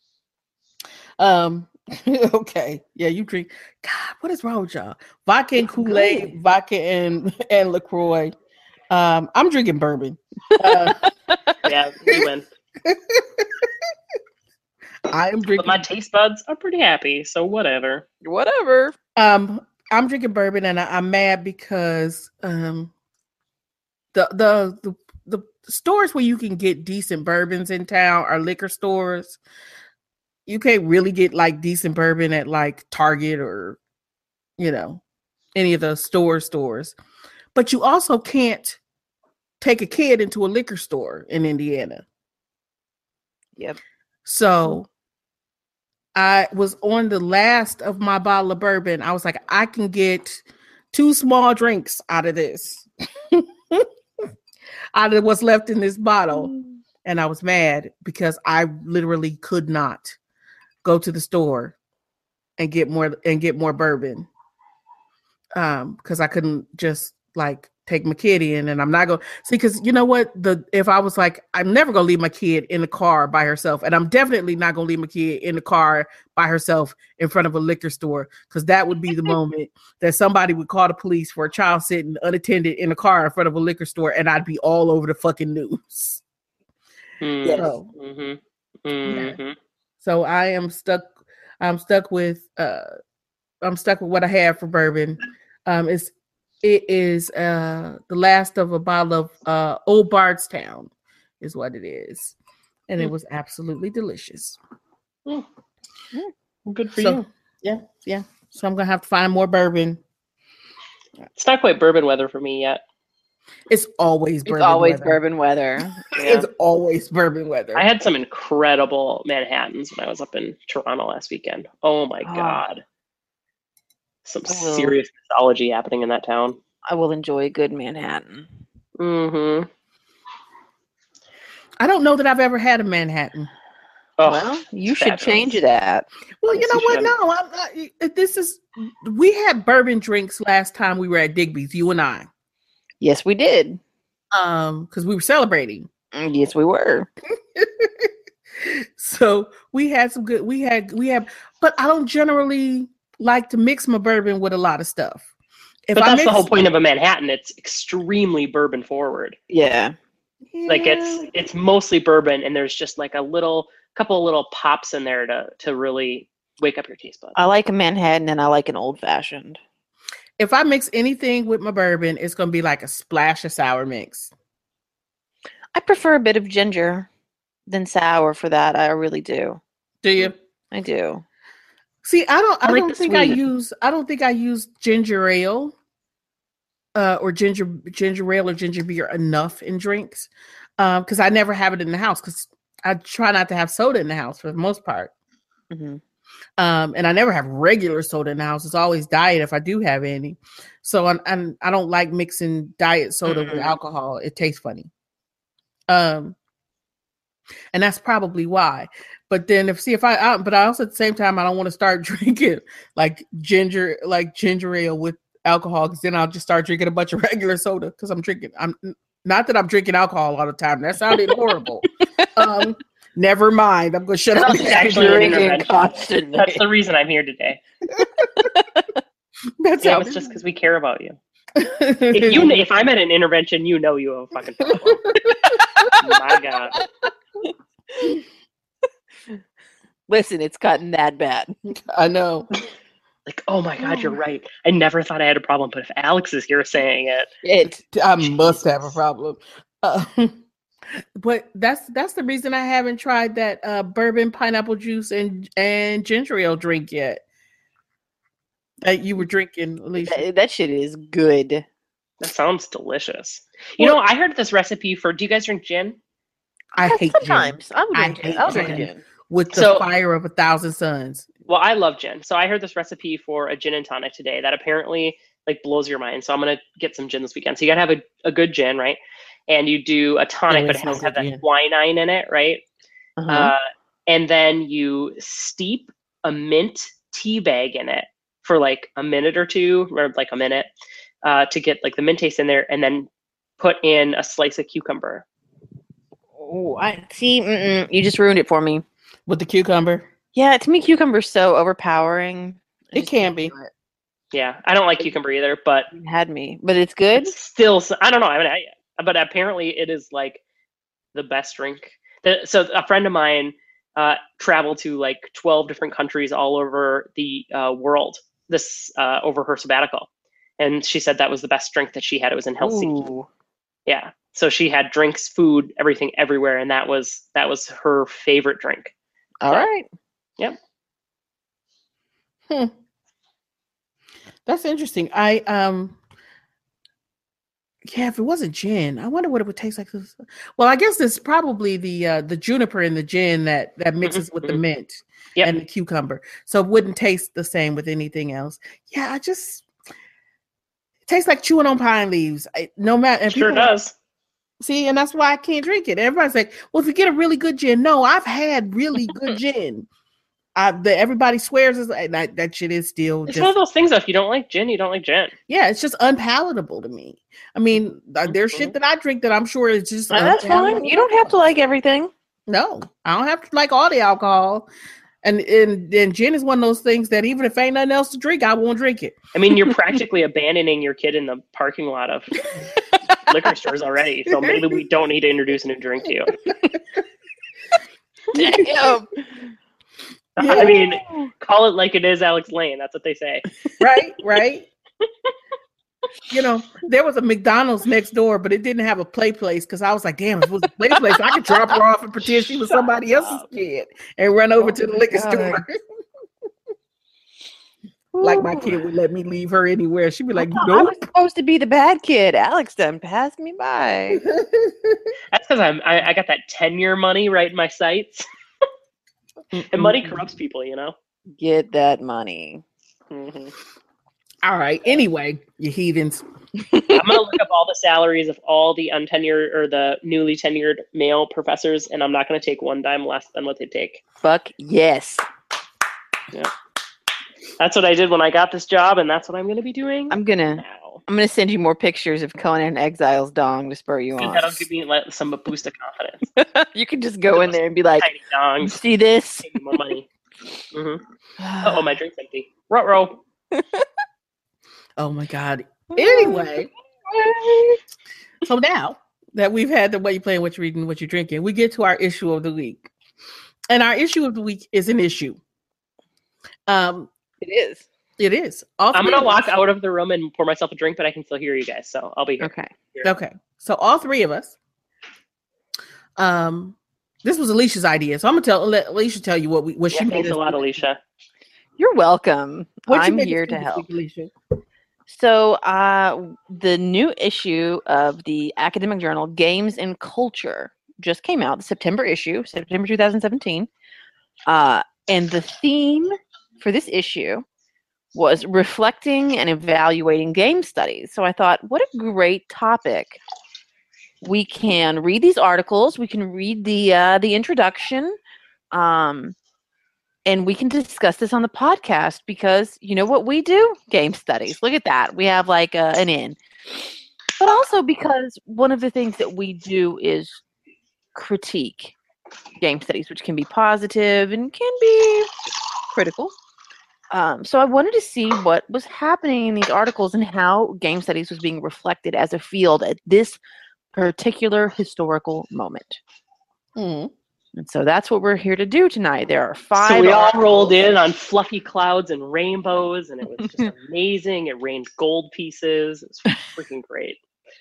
Um okay. Yeah, you drink. God, what is wrong with y'all? Vodka and It's Kool-Aid, good. vodka and and LaCroix. Um, I'm drinking bourbon. Uh, Yeah, you win. I am But drinking. my taste buds are pretty happy, so whatever. Whatever. Um, I'm drinking bourbon, and I, I'm mad because um, the, the the the stores where you can get decent bourbons in town are liquor stores. You can't really get like decent bourbon at like Target or, you know, any of the store stores. But you also can't take a kid into a liquor store in Indiana. Yep. So I was on the last of my bottle of bourbon. I was like, I can get two small drinks out of this, out of what's left in this bottle. And I was mad because I literally could not go to the store and get more and get more bourbon. Um, because I couldn't just like take my kid in, and I'm not going to see, because you know what, the if I was like, I'm never gonna leave my kid in the car by herself, and I'm definitely not gonna leave my kid in the car by herself in front of a liquor store, because that would be the moment that somebody would call the police for a child sitting unattended in a car in front of a liquor store, and I'd be all over the fucking news. Mm. So, Mm-hmm. Mm-hmm. yeah. So I am stuck. I'm stuck with. Uh, I'm stuck with what I have for bourbon. Um, it's it is uh the last of a bottle of uh Old Bardstown, is what it is, and Mm. it was absolutely delicious. Mm. Good for So, you. Yeah, yeah. So I'm gonna have to find more bourbon. It's not quite bourbon weather for me yet. It's always bourbon. It's always weather. bourbon weather. Yeah. It's always bourbon weather. I had some incredible Manhattans when I was up in Toronto last weekend. Oh my Oh. god. Some I will- serious mythology happening in that town. I will enjoy a good Manhattan. Mm-hmm. I don't know that I've ever had a Manhattan. Oh, Well, you should fabulous. change that. Well, you Yes, know you what? should. No, I'm not. This is. We had bourbon drinks last time we were at Digby's, you and I, Yes, we did. um, because we were celebrating. Mm, Yes, we were. So we had some good. We had we have, but I don't generally like to mix my bourbon with a lot of stuff. If But I that's mix, the whole point of a Manhattan. It's extremely bourbon forward. Yeah. Like Yeah. it's it's mostly bourbon, and there's just like a little couple of little pops in there to to really wake up your taste buds. I like a Manhattan and I like an old fashioned. If I mix anything with my bourbon, it's gonna be like a splash of sour mix. I prefer a bit of ginger than sour for that. I really do. Do you? I do. See, I don't. I, I like don't the think I sweet. use. I don't think I use ginger ale, uh, or ginger ginger ale or ginger beer enough in drinks, um, because I never have it in the house. Because I try not to have soda in the house for the most part, hmm um, and I never have regular soda in the house. It's always diet if I do have any. So I'm, I'm I don't like mixing diet soda with Mm-mm. alcohol. It tastes funny, um, and that's probably why. But then if see if I, I but I also at the same time I don't want to start drinking like ginger like ginger ale with alcohol, because then I'll just start drinking a bunch of regular soda because I'm drinking. I'm not that I'm drinking alcohol all the time. That sounded horrible. um, never mind. I'm gonna shut up. That's actually an Drinking intervention. constantly. That's the reason I'm here today. That's Yeah, how it's just because we care about you. If you if I'm at an intervention, you know you have a fucking problem. My God. Listen, it's gotten that bad. I know. Like, oh my God, you're right. I never thought I had a problem, but if Alex is here saying it, It. I must have a problem. Uh, but that's that's the reason I haven't tried that uh, bourbon pineapple juice and and ginger ale drink yet. That you were drinking, Alicia. That, that shit is good. that sounds delicious. You know, I heard this recipe for. Do you guys drink gin? I hate gin Sometimes I would I drink hate gin. I'll drink gin. gin. with the So- fire of a thousand suns. Well, I love gin, so I heard this recipe for a gin and tonic today that apparently like blows your mind. So I'm gonna get some gin this weekend. So you gotta have a, a good gin, right? And you do a tonic, Oh, but it's it has no to have good that gin. quinine in it, right? Uh-huh. Uh, and then you steep a mint tea bag in it for like a minute or two, or like a minute, uh, to get like the mint taste in there, and then put in a slice of cucumber. Oh, I see. Mm-mm, you just ruined it for me. With the cucumber. Yeah, to me, cucumber's so overpowering. I It just can can't be. do it. Yeah, I don't like cucumber either, but You had me, but it's good. it's still s- I don't know. I haven't had it yet, but apparently it is like the best drink. The, so a friend of mine uh, travel to like twelve different countries all over the uh, world this uh, over her sabbatical. And she said that was the best drink that she had. It was in Helsinki. Ooh. Yeah. So she had drinks, food, everything everywhere. And that was, that was her favorite drink. All So, right. Yep. Hmm. That's interesting. I, um, yeah, if it wasn't gin, I wonder what it would taste like. Well, I guess it's probably the, uh, the juniper in the gin that, that mixes Mm-hmm. with the mint Yep. and the cucumber. So it wouldn't taste the same with anything else. Yeah. I just, it tastes like chewing on pine leaves. I, no matter. And Sure people, does. See, and that's why I can't drink it. Everybody's like, well, if you get a really good gin, no, I've had really good gin. I, the, everybody swears is, that, that shit is still It's just, one of those things though. If you don't like gin, you don't like gin. yeah, it's just unpalatable to me. I mean, mm-hmm. there's shit that I drink that I'm sure is just no, that's fine. You don't have to like everything. No, I don't have to like all the alcohol. And and and gin is one of those things that even if ain't nothing else to drink, I won't drink it. I mean, you're practically abandoning your kid in the parking lot of liquor stores already. So maybe we don't need to introduce a new drink to you. Damn. Yeah. I mean, call it like it is, Alex Lane. That's what they say. Right, right. You know, there was a McDonald's next door, but it didn't have a play place because I was like, damn, if it was a play place, I could drop her off and pretend she was somebody else's kid and run over oh to the liquor God. store. Like my kid would let me leave her anywhere. She'd be like, nope. I was supposed to be the bad kid. Alex done passed me by. That's because I'm I, I got that tenure money right in my sights. And money corrupts people, you know? Get that money. Mm-hmm. All right. Anyway, you heathens. I'm going to look up all the salaries of all the untenured or the newly tenured male professors, and I'm not going to take one dime less than what they take. Fuck yes. Yeah. That's what I did when I got this job, and that's what I'm going to be doing I'm going to I'm going to send you more pictures of Conan Exile's dong to spur you on. That'll give me like, some boost of confidence. You can just go in there and be like, tiny dongs. See this? Give me more money. Mm-hmm. Oh, my drink's empty. Ruh-roh. Oh my God. Anyway, so now that we've had the what you playing, what you're reading, what you're drinking, we get to our issue of the week. And our issue of the week is an issue. Um, it is. It is. All I'm gonna walk us, out of the room and pour myself a drink, but I can still hear you guys, so I'll be here. Okay. Here. Okay. So all three of us. Um, this was Alicia's idea, so I'm gonna tell let Alicia tell you what we what yeah, she made. Thanks a lot, Alicia. You're welcome. What I'm here to help. Week, so, uh, the new issue of the academic journal Games and Culture just came out. The September issue, September two thousand seventeen, uh, and the theme for this issue was reflecting and evaluating game studies. So I thought, what a great topic. We can read these articles. We can read the uh, the introduction. Um, and we can discuss this on the podcast because you know what we do? Game studies. Look at that. We have like a, an in. But also because one of the things that we do is critique game studies, which can be positive and can be critical. Um, so I wanted to see what was happening in these articles and how game studies was being reflected as a field at this particular historical moment. Mm. And so that's what we're here to do tonight. There are five. So we all articles. rolled in on fluffy clouds and rainbows, and it was just amazing. It rained gold pieces. It was freaking great.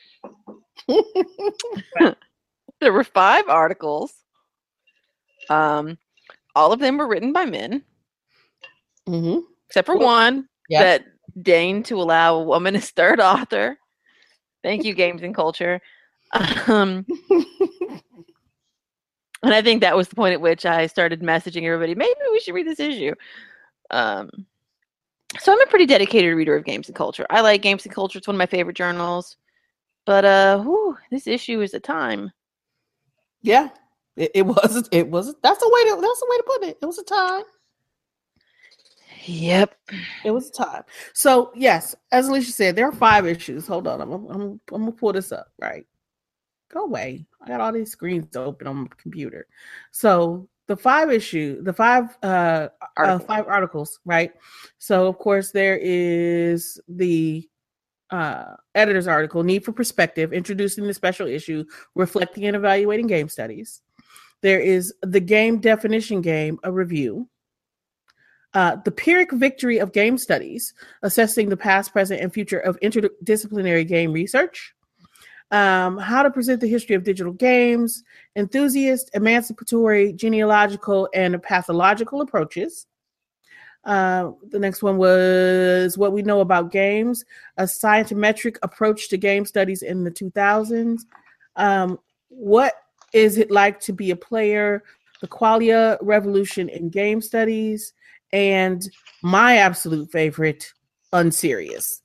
There were five articles. Um, all of them were written by men. Mm-hmm. Except for one yep. that deigned to allow a woman as third author. Thank you, Games and Culture. Um, and I think that was the point at which I started messaging everybody, maybe we should read this issue. Um, so I'm a pretty dedicated reader of Games and Culture. I like Games and Culture. It's one of my favorite journals. But uh, whew, this issue is a time. Yeah, it, it was. It was. That's the way to. That's the way to put it. It was a time. Yep. It was a time. So, yes, as Alicia said, there are five issues. Hold on. I'm, I'm, I'm going to pull this up, right? Go away. I got all these screens open on my computer. So, the five issue, the five, uh, uh, five articles, right? So, of course, there is the uh, editor's article, Need for Perspective, introducing the special issue, reflecting and evaluating game studies. There is The Game Definition Game, a review. Uh, the Pyrrhic Victory of Game Studies, assessing the past, present, and future of interdisciplinary game research. Um, how to present the history of digital games, enthusiast, emancipatory, genealogical, and pathological approaches. Uh, the next one was What We Know About Games, a scientometric approach to game studies in the two thousands. Um, what is it like to be a player? The Qualia Revolution in Game Studies. And my absolute favorite, Unserious.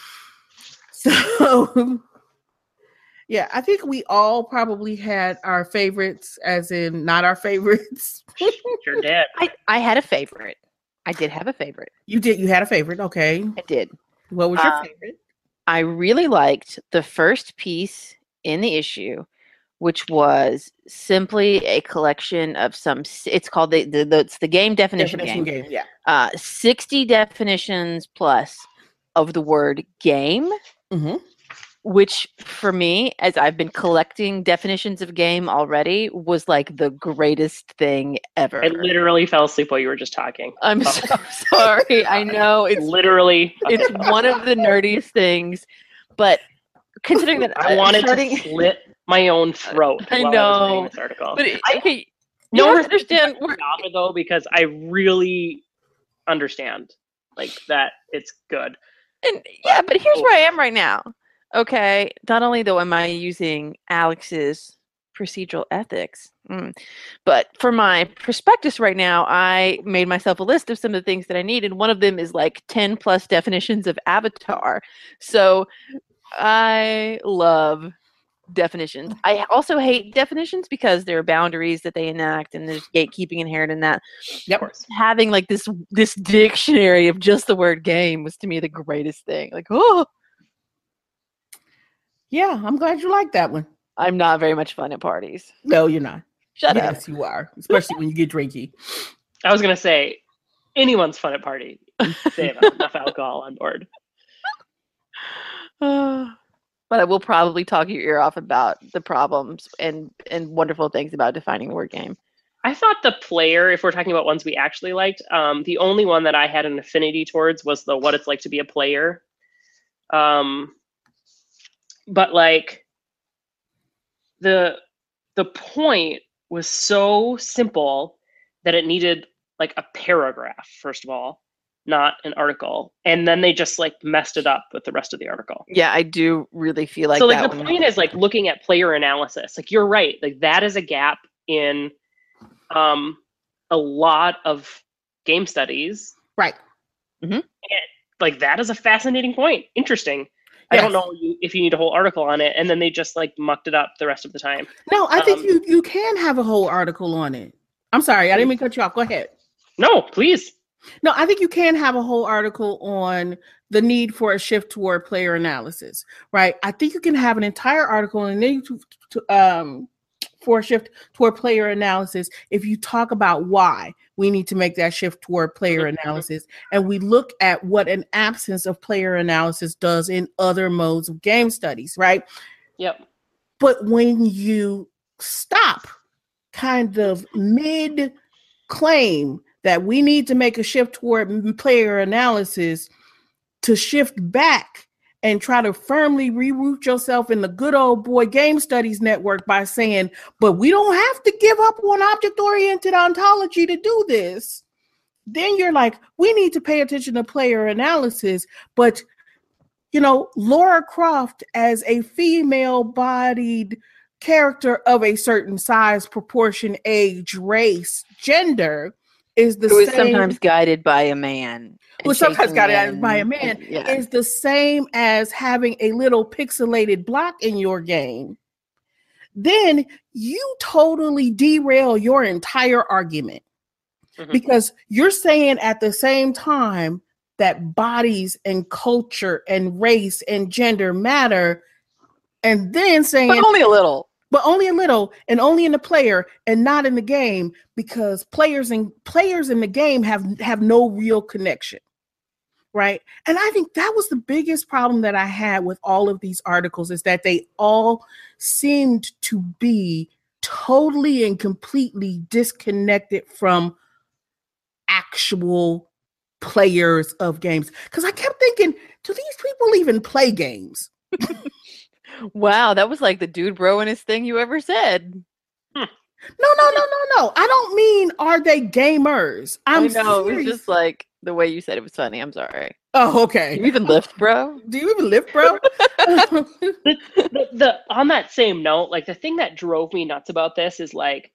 So, yeah, I think we all probably had our favorites, as in not our favorites. Sure did. I, I had a favorite. I did have a favorite. You did. You had a favorite. Okay. I did. What was your Uh, favorite? I really liked the first piece in the issue, which was simply a collection of some. It's called the the, the it's the game definition, Definition game. game. Yeah. Uh, sixty definitions plus of the word game, Mm-hmm. which for me, as I've been collecting definitions of game already, was like the greatest thing ever. I literally fell asleep while you were just talking. I'm Oh. so sorry. I know it's literally. it's one of the nerdiest things, but considering that I uh, wanted starting, to slit my own throat. I while I was know, reading this article. but it, I- okay, no, you we're- have to understand. We're, author though, because I really understand like that it's good. and yeah, but here's where I am right now. Okay, not only though am I using Alex's procedural ethics, mm, but for my prospectus right now, I made myself a list of some of the things that I need, and one of them is like ten plus definitions of Avatar. So I love definitions. I also hate definitions because there are boundaries that they enact, and there's gatekeeping inherent in that. Of course. Having like this this dictionary of just the word game was to me the greatest thing. Like, oh, Yeah, I'm glad you like that one. I'm not very much fun at parties. No, you're not. Shut yes, up. you are, especially when you get drinky. I was gonna say anyone's fun at party. They have enough alcohol on board. Uh, but I will probably talk your ear off about the problems and and wonderful things about defining the word game. I thought the player, if we're talking about ones we actually liked, um, the only one that I had an affinity towards was the what it's like to be a player. Um, but like the the point was so simple that it needed like a paragraph, first of all, not an article, and then they just like messed it up with the rest of the article. Yeah, I do really feel like so like that the one. point is like looking at player analysis. Like you're right, like that is a gap in um a lot of game studies. Right. Like that is a fascinating point. Interesting. I Yes. don't know you- if you need a whole article on it, and then they just like mucked it up the rest of the time. No, I think Um, you you can have a whole article on it. I'm sorry, I didn't mean to cut you off. Go ahead. No, please. No, I think you can have a whole article on the need for a shift toward player analysis, right? I think you can have an entire article on the need to, to, um, for a shift toward player analysis if you talk about why we need to make that shift toward player Mhm. analysis, and we look at what an absence of player analysis does in other modes of game studies, right? Yep. But when you stop kind of mid claim that we need to make a shift toward player analysis to shift back and try to firmly reroot yourself in the good old boy game studies network by saying, but we don't have to give up on object oriented ontology to do this. Then you're like, we need to pay attention to player analysis. But, you know, Laura Croft as a female bodied character of a certain size, proportion, age, race, gender is the Who is same. sometimes guided by a man. Who and is sometimes chasing guided men, by a man, and- yeah. is the same as having a little pixelated block in your game. Then you totally derail your entire argument. Mhm. Because you're saying at the same time that bodies and culture and race and gender matter, and then saying, But only a little. but only a little, and only in the player and not in the game, because players and players in the game have have no real connection, right? And I think that was the biggest problem that I had with all of these articles, is that they all seemed to be totally and completely disconnected from actual players of games. Because I kept thinking, do these people even play games? Wow, that was like the dude broingest thing you ever said. No, no, no, no, no. I don't mean are they gamers. I'm I know, serious. it was just like the way you said it was funny. I'm sorry. Oh, okay. Do you even lift, bro? Do you even lift, bro? the, the, the on that same note, like the thing that drove me nuts about this is like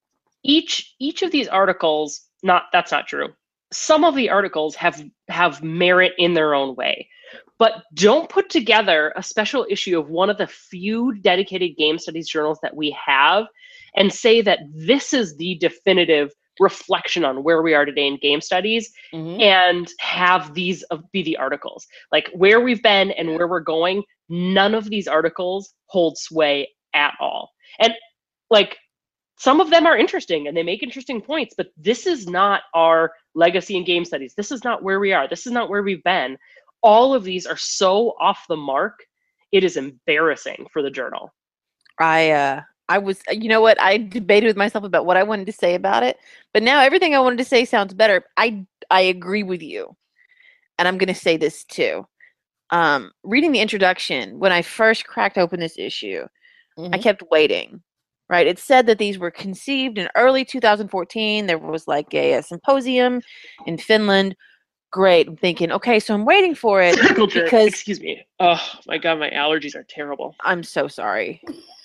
each each of these articles, not that's not true. Some of the articles have have merit in their own way, but don't put together a special issue of one of the few dedicated game studies journals that we have and say that this is the definitive reflection on where we are today in game studies, mm-hmm. and have these be the articles. Like where we've been and where we're going, none of these articles hold sway at all. And like some of them are interesting and they make interesting points, but this is not our legacy in game studies. This is not where we are. This is not where we've been. All of these are so off the mark. It is embarrassing for the journal. I, uh, I was, you know what? I debated with myself about what I wanted to say about it, but now everything I wanted to say sounds better. I, I agree with you. And I'm going to say this too. Um, reading the introduction, when I first cracked open this issue, mm-hmm. I kept waiting. Right. It said that these were conceived in early two thousand fourteen. There was like a, a symposium in Finland. Great. I'm thinking, okay, so I'm waiting for it because excuse me. Oh my God, my allergies are terrible. I'm so sorry.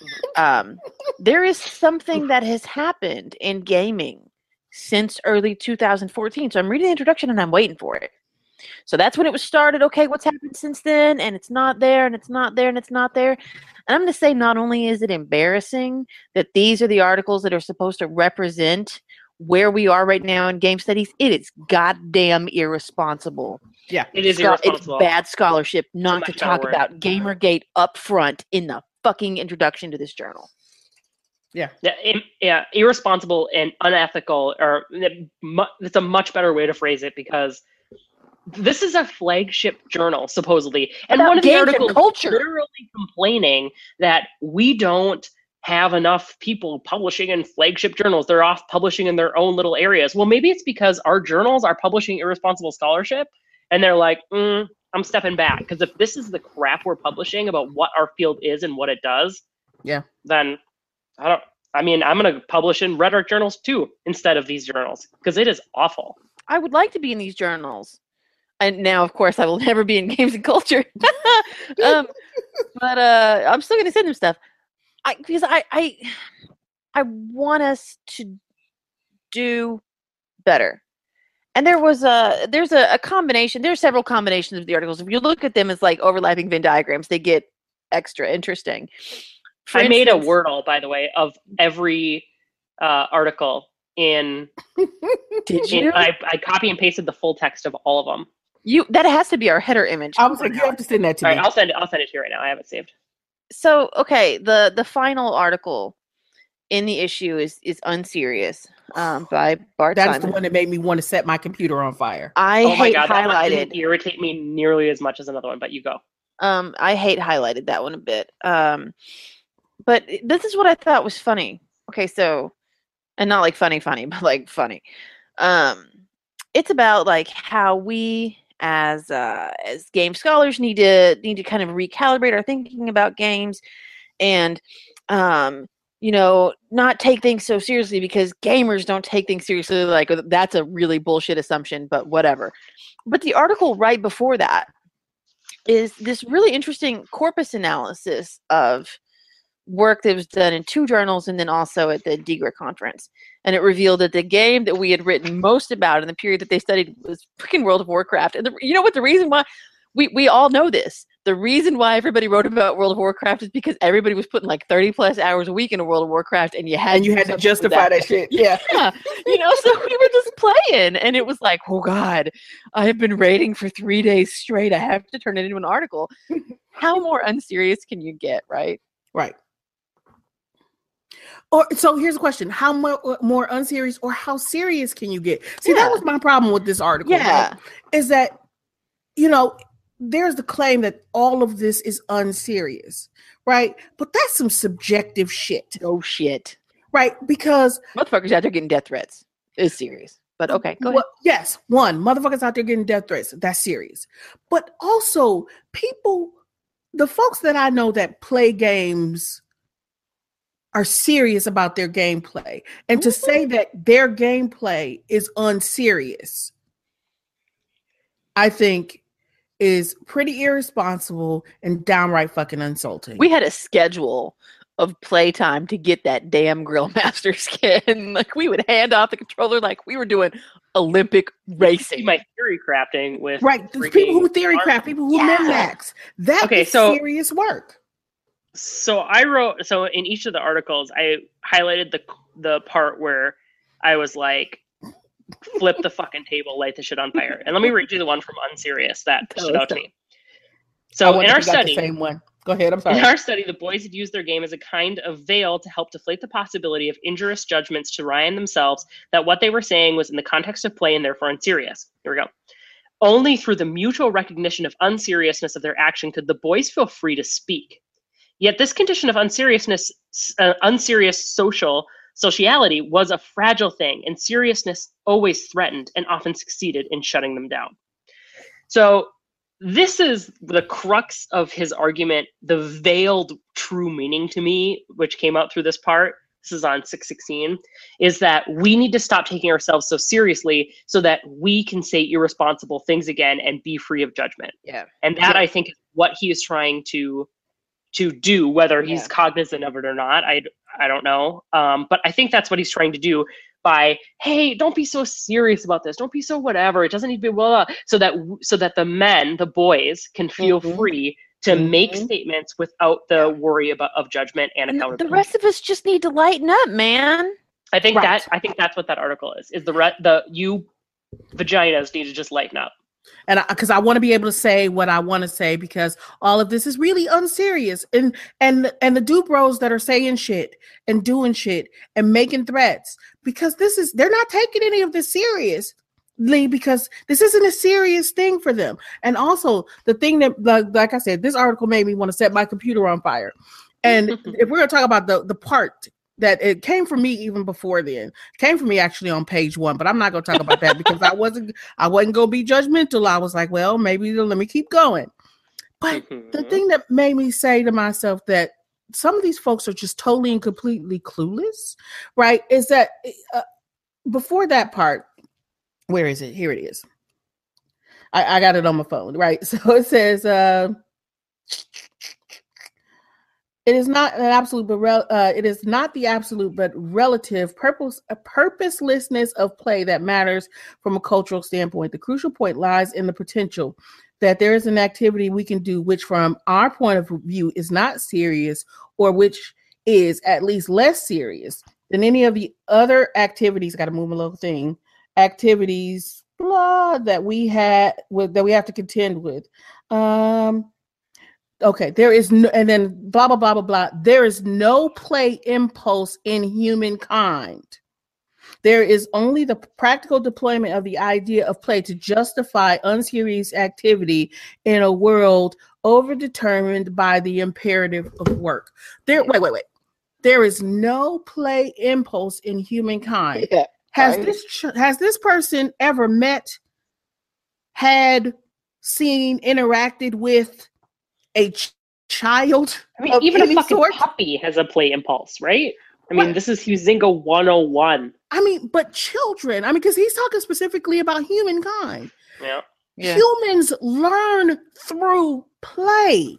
um, there is something that has happened in gaming since early two thousand fourteen. So I'm reading the introduction and I'm waiting for it. So that's when it was started. Okay, what's happened since then? And it's not there, and it's not there, and it's not there. And I'm going to say not only is it embarrassing that these are the articles that are supposed to represent where we are right now in game studies, it is goddamn irresponsible. Yeah, it is Scho- irresponsible. It's bad scholarship not to talk word. about Gamergate up front in the fucking introduction to this journal. Yeah, yeah, yeah, irresponsible and unethical, or it's a much better way to phrase it, because this is a flagship journal, supposedly, and About one of the games articles and culture. literally complaining that we don't have enough people publishing in flagship journals. They're off publishing in their own little areas. Well, maybe it's because our journals are publishing irresponsible scholarship, and they're like, mm, I'm stepping back, because if this is the crap we're publishing about what our field is and what it does, yeah, then I don't. I mean, I'm going to publish in Red Art journals too instead of these journals, because it is awful. I would like to be in these journals. And now, of course, I will never be in games and culture. um, but uh, I'm still going to send them stuff. I, because I, I, I want us to do better. And there was a, there's a, a combination, there's several combinations of the articles. If you look at them as like overlapping Venn diagrams, they get extra interesting. For I instance, made a Wordle, by the way, of every uh, article in. Did you? In, I, I copy and pasted the full text of all of them. You that has to be our header image. I was like, you have to send that to all me. Right, I'll send it. I'll send it to you right now. I have it saved. So okay, the the final article in the issue is is Unserious um, by Bart That's Simon. the one that made me want to set my computer on fire. I oh hate God, highlighted. That didn't irritate me nearly as much as another one, but you go. Um, I hate highlighted that one a bit. Um, but this is what I thought was funny. Okay, so, and not like funny, funny, but like funny. Um, it's about like how we as uh, as game scholars need to need to kind of recalibrate our thinking about games, and um, you know, not take things so seriously, because gamers don't take things seriously. Like, that's a really bullshit assumption, but whatever. But the article right before that is this really interesting corpus analysis of work that was done in two journals and then also at the D G R I conference. And it revealed that the game that we had written most about in the period that they studied was freaking World of Warcraft. And the, you know what the reason why? We we all know this. The reason why everybody wrote about World of Warcraft is because everybody was putting like thirty plus hours a week into World of Warcraft, and you had and you had to justify that. that shit. Yeah. yeah. You know, so we were just playing, and it was like, oh God, I have been raiding for three days straight. I have to turn it into an article. How more unserious can you get, right? Right. Or so here's a question: how more more unserious, or how serious can you get? See, yeah. that was my problem with this article. Yeah, right? Is that, you know, there's the claim that all of this is unserious, right? But that's some subjective shit. Oh shit. right? Because motherfuckers out there getting death threats is serious. But okay, go ahead. Well, yes, one, motherfuckers out there getting death threats. That's serious. But also, people, the folks that I know that play games are serious about their gameplay. And to say that their gameplay is unserious, I think is pretty irresponsible and downright fucking insulting. We had a schedule of playtime to get that damn Grill Master skin. Like, we would hand off the controller like we were doing Olympic racing. My theory crafting with right, there's people who theory craft, people who yeah. min-max. That okay, is so, serious work. So I wrote, so in each of the articles, I highlighted the the part where I was like, flip the fucking table, light the shit on fire. And let me read you the one from Unserious that stood out to me. So in our study, the same one. Go ahead, I'm sorry. In our study, the boys had used their game as a kind of veil to help deflate the possibility of injurious judgments to Ryan themselves that what they were saying was in the context of play and therefore unserious. Here we go. Only through the mutual recognition of unseriousness of their action could the boys feel free to speak. Yet this condition of unseriousness, uh, unserious social sociality was a fragile thing, and seriousness always threatened and often succeeded in shutting them down. So this is the crux of his argument, the veiled true meaning to me, which came out through this part. This is on six sixteen, is that we need to stop taking ourselves so seriously so that we can say irresponsible things again and be free of judgment. Yeah. And that, yeah. I think, is what he is trying to to do, whether he's yeah. cognizant of it or not. I, I don't know. Um, but I think that's what he's trying to do by, hey, don't be so serious about this. Don't be so whatever. It doesn't need to be blah, blah, so that so that the men, the boys, can feel mm-hmm. free to mm-hmm. make statements without the worry about of judgment and accountability. The rest of us just need to lighten up, man. I think right. that I think that's what that article is. Is the re- the you vaginas need to just lighten up. And because I, I want to be able to say what I want to say, because all of this is really unserious, and and and the dude bros that are saying shit and doing shit and making threats, because this is they're not taking any of this seriously, because this isn't a serious thing for them. And also the thing that, like, like I said, this article made me want to set my computer on fire. And if we're gonna talk about the the part that it came from me even before then, it came from me actually on page one, but I'm not going to talk about that because I wasn't, I wasn't going to be judgmental. I was like, well, maybe let me keep going. But mm-hmm. the thing that made me say to myself that some of these folks are just totally and completely clueless, right? Is that uh, before that part, where is it? Here it is. I, I got it on my phone, right? So it says, uh, It is not an absolute, but rel- uh, it is not the absolute, but relative purpose, uh, purposelessness of play that matters from a cultural standpoint. The crucial point lies in the potential that there is an activity we can do which, from our point of view, is not serious, or which is at least less serious than any of the other activities. Got to move a little thing. Activities, blah, that we had with that we have to contend with. Um. Okay, there is no, and then blah, blah, blah, blah, blah. There is no play impulse in humankind. There is only the practical deployment of the idea of play to justify unserious activity in a world overdetermined by the imperative of work. There, wait, wait, wait. There is no play impulse in humankind. Yeah, has right. this has this person ever met, had, seen, interacted with a ch- child? I mean, even a fucking sort? puppy has a play impulse, right? I mean, what? This is Huizinga one oh one. I mean, but children, I mean, because he's talking specifically about humankind. Yeah. yeah. Humans learn through play.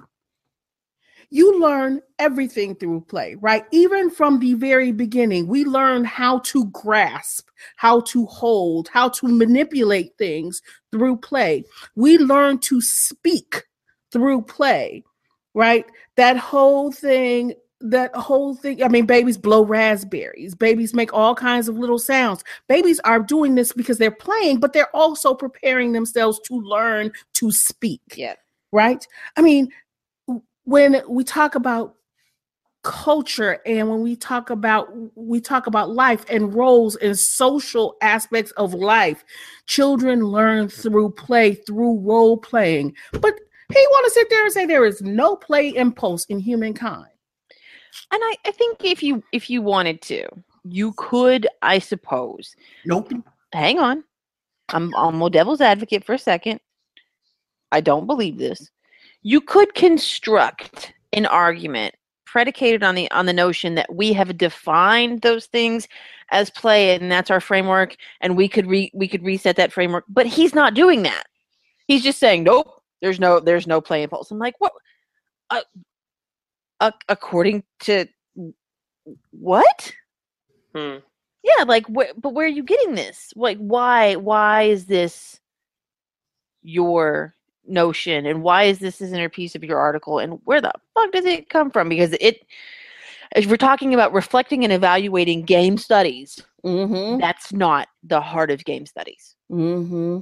You learn everything through play, right? Even from the very beginning, we learn how to grasp, how to hold, how to manipulate things through play. We learn to speak through play, right? That whole thing, that whole thing. I mean, babies blow raspberries. Babies make all kinds of little sounds. Babies are doing this because they're playing, but they're also preparing themselves to learn to speak. Yeah. Right? I mean, when we talk about culture and when we talk about we talk about life and roles and social aspects of life, children learn through play, through role playing. But he want to sit there and say there is no play impulse in humankind. And I, I think if you if you wanted to, you could, I suppose. Nope. Hang on. I'm I'm a devil's advocate for a second. I don't believe this. You could construct an argument predicated on the on the notion that we have defined those things as play, and that's our framework, and we could re, we could reset that framework. But he's not doing that. He's just saying, nope, there's no there's no play impulse. I'm like, what? Uh, uh, according to what? Hmm. Yeah, like, wh- but where are you getting this? Like, why? Why is this your notion, and why is this a centerpiece of your article, and where the fuck does it come from? Because it, if we're talking about reflecting and evaluating game studies, Mm-hmm. that's not the heart of game studies. Mm-hmm.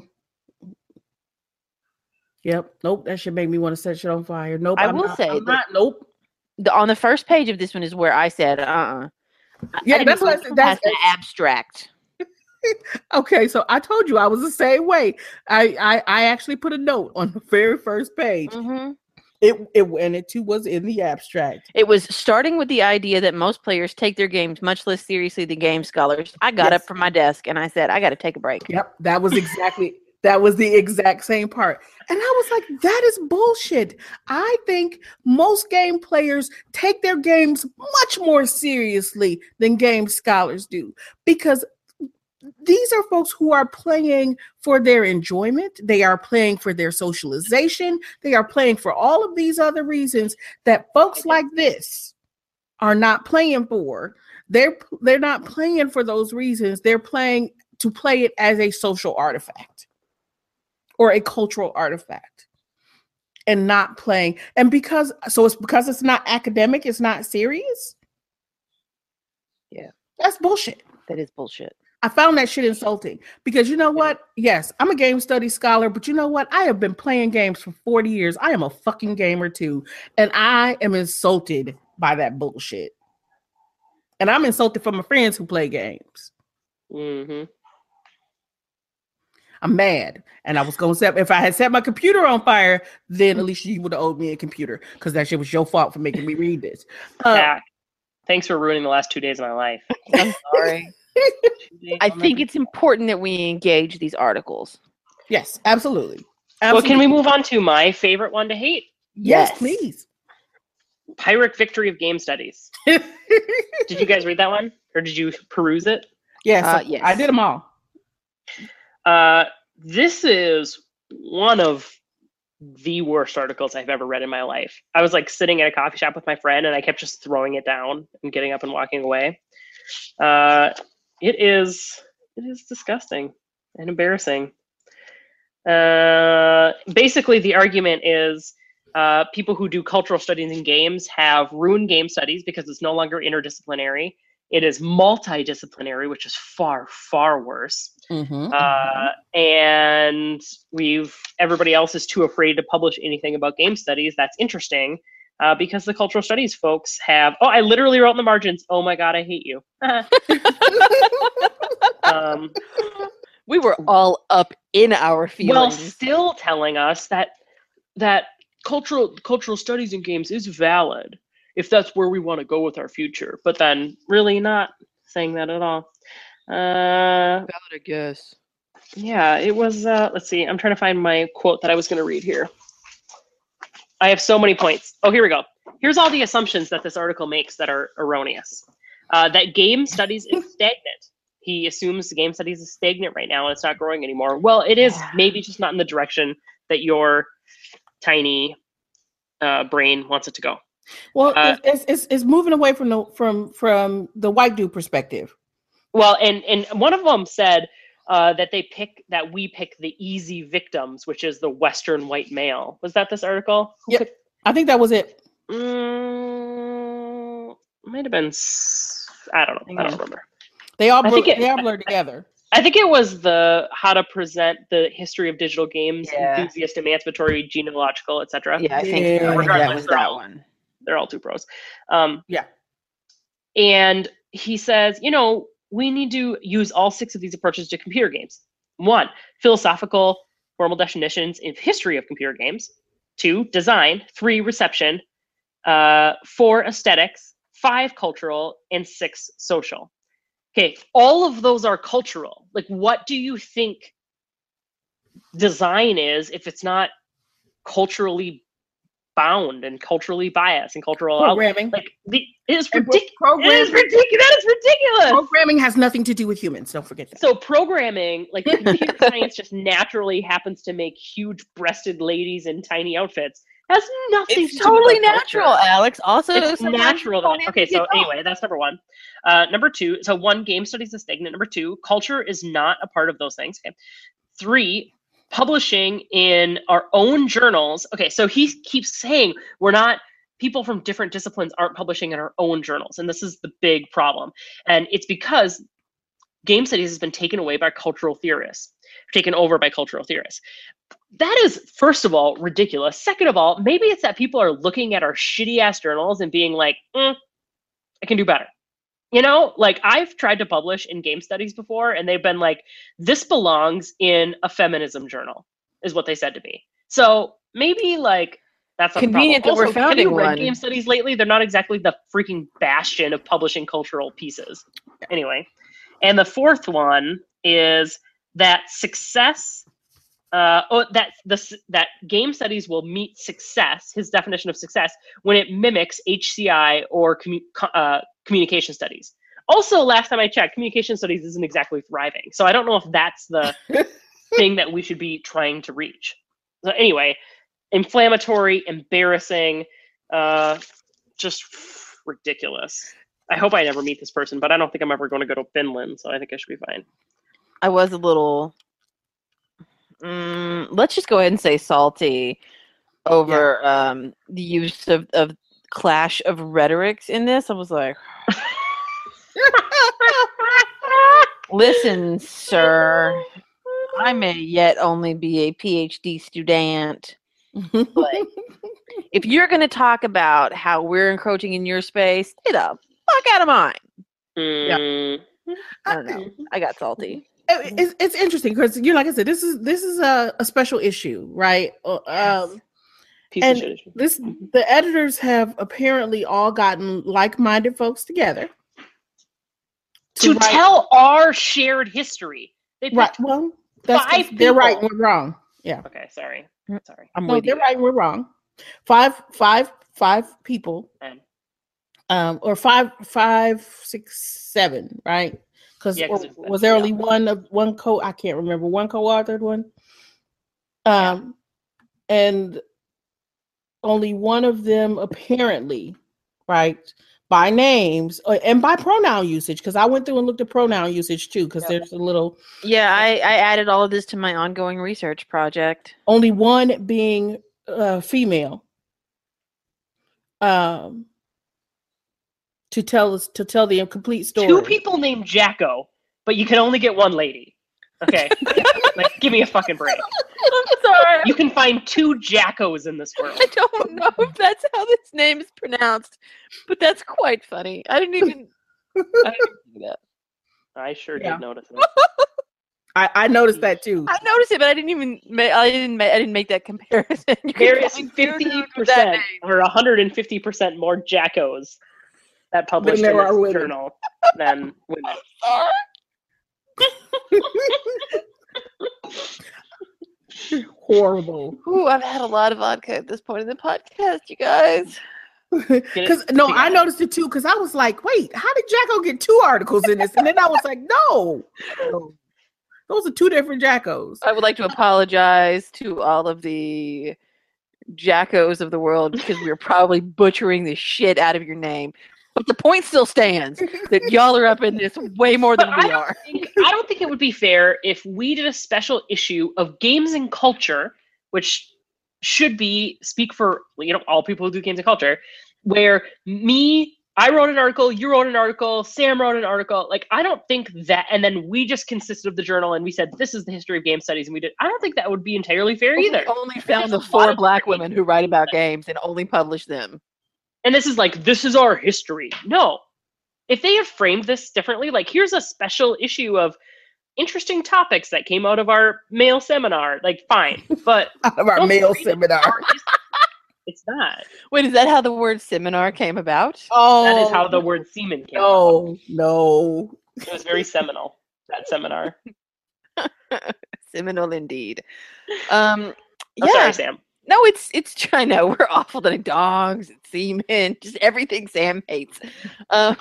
Yep. Nope. That should make me want to set shit on fire. Nope. I I'm will not, say I'm that- not. Nope. The, on the first page of this one is where I said, uh-uh. I- Yeah, I didn't that's what I know said. it That's has to abstract. okay. So I told you I was the same way. I I, I actually put a note on the very first page. Mm-hmm. It it and it too was in the abstract. It was starting with the idea that most players take their games much less seriously than game scholars. I got Yes. up from my desk and I said, I got to take a break. Yep. That was exactly that was the exact same part. And I was like, that is bullshit. I think most game players take their games much more seriously than game scholars do, because these are folks who are playing for their enjoyment. They are playing for their socialization. They are playing for all of these other reasons that folks like this are not playing for. They're they're not playing for those reasons. They're playing to play it as a social artifact or a cultural artifact, and not playing. And because so it's because it's not academic, it's not serious. Yeah. That's bullshit. That is bullshit. I found that shit insulting because you know what? Yes, I'm a game studies scholar, but you know what? I have been playing games for forty years. I am a fucking gamer too. And I am insulted by that bullshit. And I'm insulted from my friends who play games. Mm-hmm. I'm mad. And I was going to set, if I had set my computer on fire, then at least you would have owed me a computer because that shit was your fault for making me read this. Uh, Zach, thanks for ruining the last two days of my life. I'm sorry. I think it's important that we engage these articles. Yes, absolutely. Well, absolutely. can we move on to my favorite one to hate? Yes, Yes. please. Pyrrhic Victory of Game Studies. Did you guys read that one? Or did you peruse it? Yes, Uh, yes. I did them all. Uh, this is one of the worst articles I've ever read in my life. I was like sitting at a coffee shop with my friend and I kept just throwing it down and getting up and walking away. Uh, it is it is disgusting and embarrassing. Uh, basically, the argument is uh, people who do cultural studies in games have ruined game studies because it's no longer interdisciplinary. It is multidisciplinary, which is far, far worse. Mm-hmm. Uh, and we've everybody else is too afraid to publish anything about game studies that's interesting uh, because the cultural studies folks have. Oh, I literally wrote in the margins. Oh my god, I hate you. um, We were all up in our while feelings. still telling us that that cultural cultural studies in games is valid if that's where we want to go with our future, but then really not saying that at all. Uh, Valid, I guess. yeah, it was. Uh, let's see. I'm trying to find my quote that I was going to read here. I have so many points. Oh, here we go. Here's all the assumptions that this article makes that are erroneous. Uh, that game studies is stagnant. He assumes the game studies is stagnant right now and it's not growing anymore. Well, it is maybe just not in the direction that your tiny uh, brain wants it to go. Well, Uh, it's, it's it's moving away from the from from the white dude perspective. Well, and and one of them said uh, that they pick that we pick the easy victims, which is the Western white male. Was that this article? Who Yep. picked- I think that was it. Mm, might have been. s- I don't know. I don't remember. They all I blur, think it- they all blur together. I think it was the how to present the history of digital games, Yeah. enthusiast, emancipatory, genealogical, et cetera. Yeah, I think, Yeah. I think that Regardless, was they're that all- one. They're all two pros. Um, Yeah. And he says, you know, we need to use all six of these approaches to computer games. One, philosophical, formal definitions in history of computer games. Two, design. Three, reception. Uh, four, aesthetics. five cultural, and six social. Okay, all of those are cultural. Like, what do you think design is if it's not culturally bound and culturally biased and cultural Programming. Out, like the it is And ridiculous. program- It is ridiculous. That is ridiculous. Programming has nothing to do with humans. Don't forget that. So programming, like computer science, just naturally happens to make huge-breasted ladies in tiny outfits. Has nothing It's to totally do with our natural, culture. Alex. Also, It's sometimes natural. you don't That, even okay, get so off. anyway, that's number one. Uh, number two, so one, game studies is stagnant. Number two, culture is not a part of those things. Okay. Three, publishing in our own journals. Okay, so he keeps saying we're not, people from different disciplines aren't publishing in our own journals. And this is the big problem. And it's because game studies has been taken away by cultural theorists, taken over by cultural theorists. That is, first of all, ridiculous. Second of all, maybe it's that people are looking at our shitty ass journals and being like, mm, I can do better. You know, like I've tried to publish in game studies before, and they've been like, this belongs in a feminism journal, is what they said to me. So maybe like that's not Convenient the that we're problem. Also, founding have you read one. game studies lately? They're not exactly the freaking bastion of publishing cultural pieces. Anyway, and the fourth one is that success. Uh, oh, that the that game studies will meet success. His definition of success when it mimics H C I or commu- uh, communication studies. Also, last time I checked, communication studies isn't exactly thriving. So I don't know if that's the thing that we should be trying to reach. So anyway, inflammatory, embarrassing, uh, just ridiculous. I hope I never meet this person, but I don't think I'm ever going to go to Finland, so I think I should be fine. I was a little. Mm, let's just go ahead and say salty over yeah. um, the use of, of clash of rhetorics in this. I was like, listen, sir, I may yet only be a PhD student, but if you're going to talk about how we're encroaching in your space, stay the fuck out of mine. Mm. Yeah. I don't know. I got salty. It's, it's interesting because you know, like I said, this is this is a, a special issue, right? Um, Piece and of shit issue. this the editors have apparently all gotten like-minded folks together to, to tell our shared history. They right. Well, that's five they're people. right and we're wrong. Yeah. Okay. Sorry. Sorry. I'm no, with they're you. right and we're wrong. Five, five, five people. And, um, or five, five, six, seven. Right. Because yeah, was there yeah. only one of one co? I can't remember one co-authored one. Um, yeah. And only one of them apparently, right, by names uh, and by pronoun usage. Because I went through and looked at pronoun usage too. Because yep. there's a little. Yeah, I, I added all of this to my ongoing research project. Only one being uh, female. Um. To tell us to tell the complete story. Two people named Jacko, but you can only get one lady. Okay, like give me a fucking break. I'm sorry. You can find two Jackos in this world. I don't know if that's how this name is pronounced, but that's quite funny. I didn't even. I didn't even do that. I sure yeah. did notice it. I, I noticed that too. I noticed it, but I didn't even. Make, I didn't. Make, I didn't make that comparison. There is fifty percent or one hundred fifty percent more Jackos that published in this women. journal than women. Horrible. Ooh, I've had a lot of vodka at this point in the podcast, you guys. Because no, I noticed it too. Because I was like, "Wait, how did Jacko get two articles in this?" And then I was like, "No, those are two different Jackos." I would like to apologize to all of the Jackos of the world because we were probably butchering the shit out of your name. But the point still stands that y'all are up in this way more than but we I are. Think, I don't think it would be fair if we did a special issue of games and culture, which should be speak for you know all people who do games and culture, where me, I wrote an article, you wrote an article, Sam wrote an article. Like I don't think that, and then we just consisted of the journal and we said this is the history of game studies, and we did. I don't think that would be entirely fair we either. Only found the four black women who write about games and only publish them. And this is like, this is our history. No. If they had framed this differently, like here's a special issue of interesting topics that came out of our male seminar, like fine. But out of our male seminar. Our, It's not. Wait, is that how the word seminar came about? Oh, That is how the word semen came about. no, no. It was very seminal, that seminar. Seminal indeed. Um, I'm yeah. sorry, Sam. No, it's it's. I know we're awful to dogs and semen, just everything Sam hates. Um,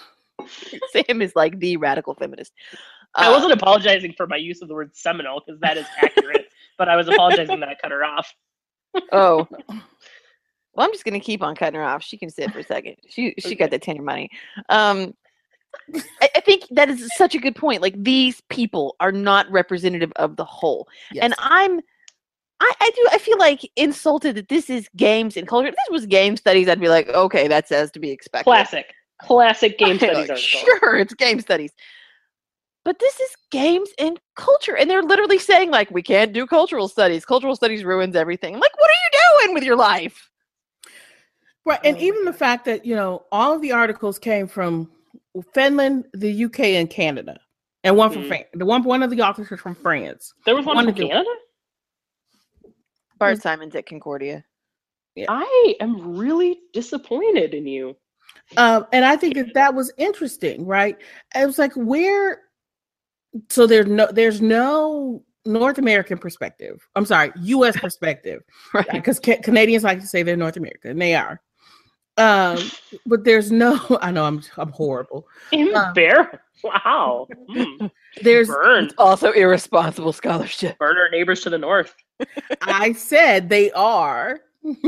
Sam is like the radical feminist. Uh, I wasn't apologizing for my use of the word seminal because that is accurate, but I was apologizing that I cut her off. Oh, well, I'm just gonna keep on cutting her off. She can sit for a second. She she Okay. got that tenure money. Um, I, I think that is such a good point. Like these people are not representative of the whole, Yes. and I'm. I, I do. I feel like insulted that this is games and culture. If this was game studies, I'd be like, okay, that's as to be expected. Classic. Classic game studies Like, article. sure, it's game studies. But this is games and culture. And they're literally saying, like, we can't do cultural studies. Cultural studies ruins everything. I'm like, what are you doing with your life? Right. And Oh, even my the fact that, you know, all of the articles came from Finland, the U K, and Canada. And one from Mhm. France. The one one of the authors was from France. There was one, One from of the- Canada? Bart Yes. Simon's at Concordia. I am really disappointed in you. Um, and I think that that was interesting, right? It was like where, so there's no there's no North American perspective. I'm sorry, U S perspective, Right. because ca- Canadians like to say they're North American, and they are. Um, but there's no. I know I'm I'm horrible. Embarrassing. Wow. Mm. There's. Burn. Also irresponsible scholarship. Burn our neighbors to the north. I said they are,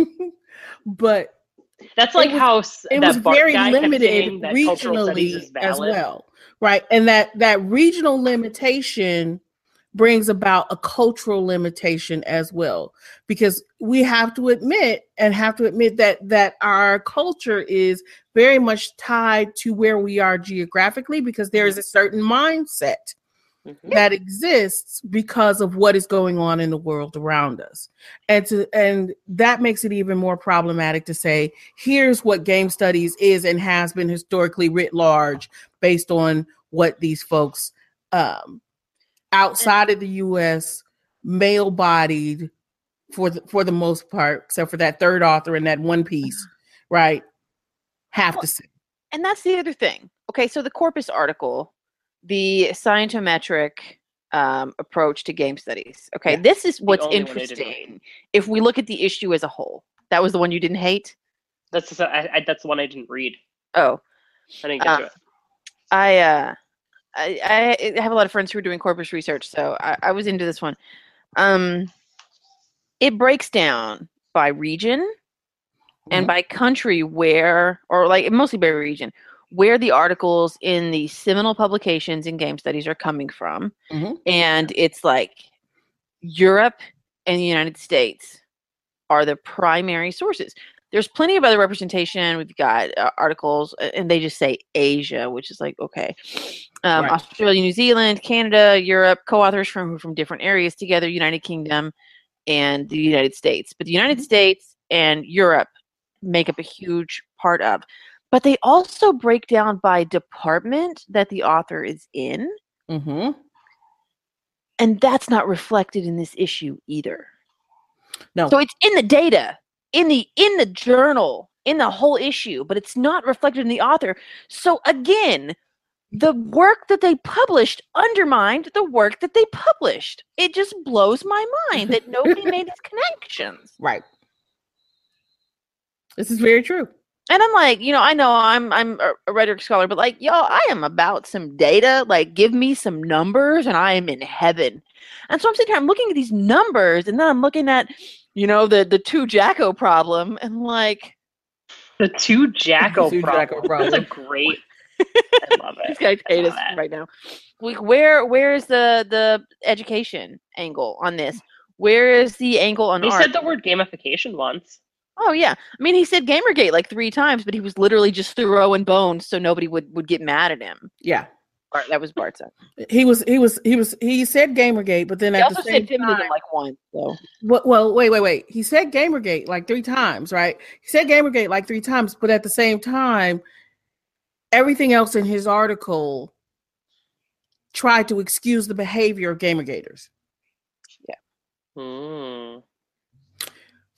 but That's like was- how s- it that was Bart very guy kept limited saying that cultural studies is regionally as valid. well, right? And that that regional limitation brings about a cultural limitation as well, because we have to admit and have to admit that that our culture is very much tied to where we are geographically, because there is a certain mindset Mhm. that exists because of what is going on in the world around us. And to and that makes it even more problematic to say, here's what game studies is and has been historically writ large based on what these folks um, outside of the U S, male-bodied for the, for the most part, except for that third author in that one piece, right, have Well, to say. And that's the other thing. Okay, so the Corpus article, the scientometric um, approach to game studies. Okay, Yeah. this is what's only one I didn't interesting. If we look at the issue as a whole, that was the one you didn't hate. That's just, I, I, that's the one I didn't read. Oh, I didn't get Uh, to it. I uh, I, I have a lot of friends who are doing corpus research, so I, I was into this one. Um, it breaks down by region and Mhm. by country where, or like mostly by region, where the articles in the seminal publications in game studies are coming from. Mhm. And it's like Europe and the United States are the primary sources. There's plenty of other representation. We've got uh, articles, uh, and they just say Asia, which is like, okay. Um, Right. Australia, New Zealand, Canada, Europe, co-authors from from different areas together, United Kingdom, and the United States. But the United Mhm. States and Europe make up a huge part of. But they also break down by department that the author is in, Mhm. and that's not reflected in this issue either. No. So it's in the data, in the in the journal, in the whole issue, but it's not reflected in the author. So again, the work that they published undermined the work that they published. It just blows my mind that nobody made these connections. Right. This is very true. And I'm like, you know, I know I'm I'm a, a rhetoric scholar, but like, y'all, I am about some data. Like, give me some numbers, and I am in heaven. And so I'm sitting here, I'm looking at these numbers, and then I'm looking at, you know, the the two Jacko problem, and like, The two Jacko Two problem. Jacko problem. That's a great. I love these it. guys I hate love us it. right now. Like, where where is the the education angle on this? Where is the angle on He art? said the word gamification once. Oh yeah, I mean, he said Gamergate like three times, but he was literally just throwing bones so nobody would would get mad at him. Yeah. Bart, that was Bart's. He was he was he was he said Gamergate, but then He at also the same said feminism time, like once. So well, well, wait, wait, wait. He said Gamergate like three times, right? He said Gamergate like three times, but at the same time, everything else in his article tried to excuse the behavior of Gamergaters. Hmm.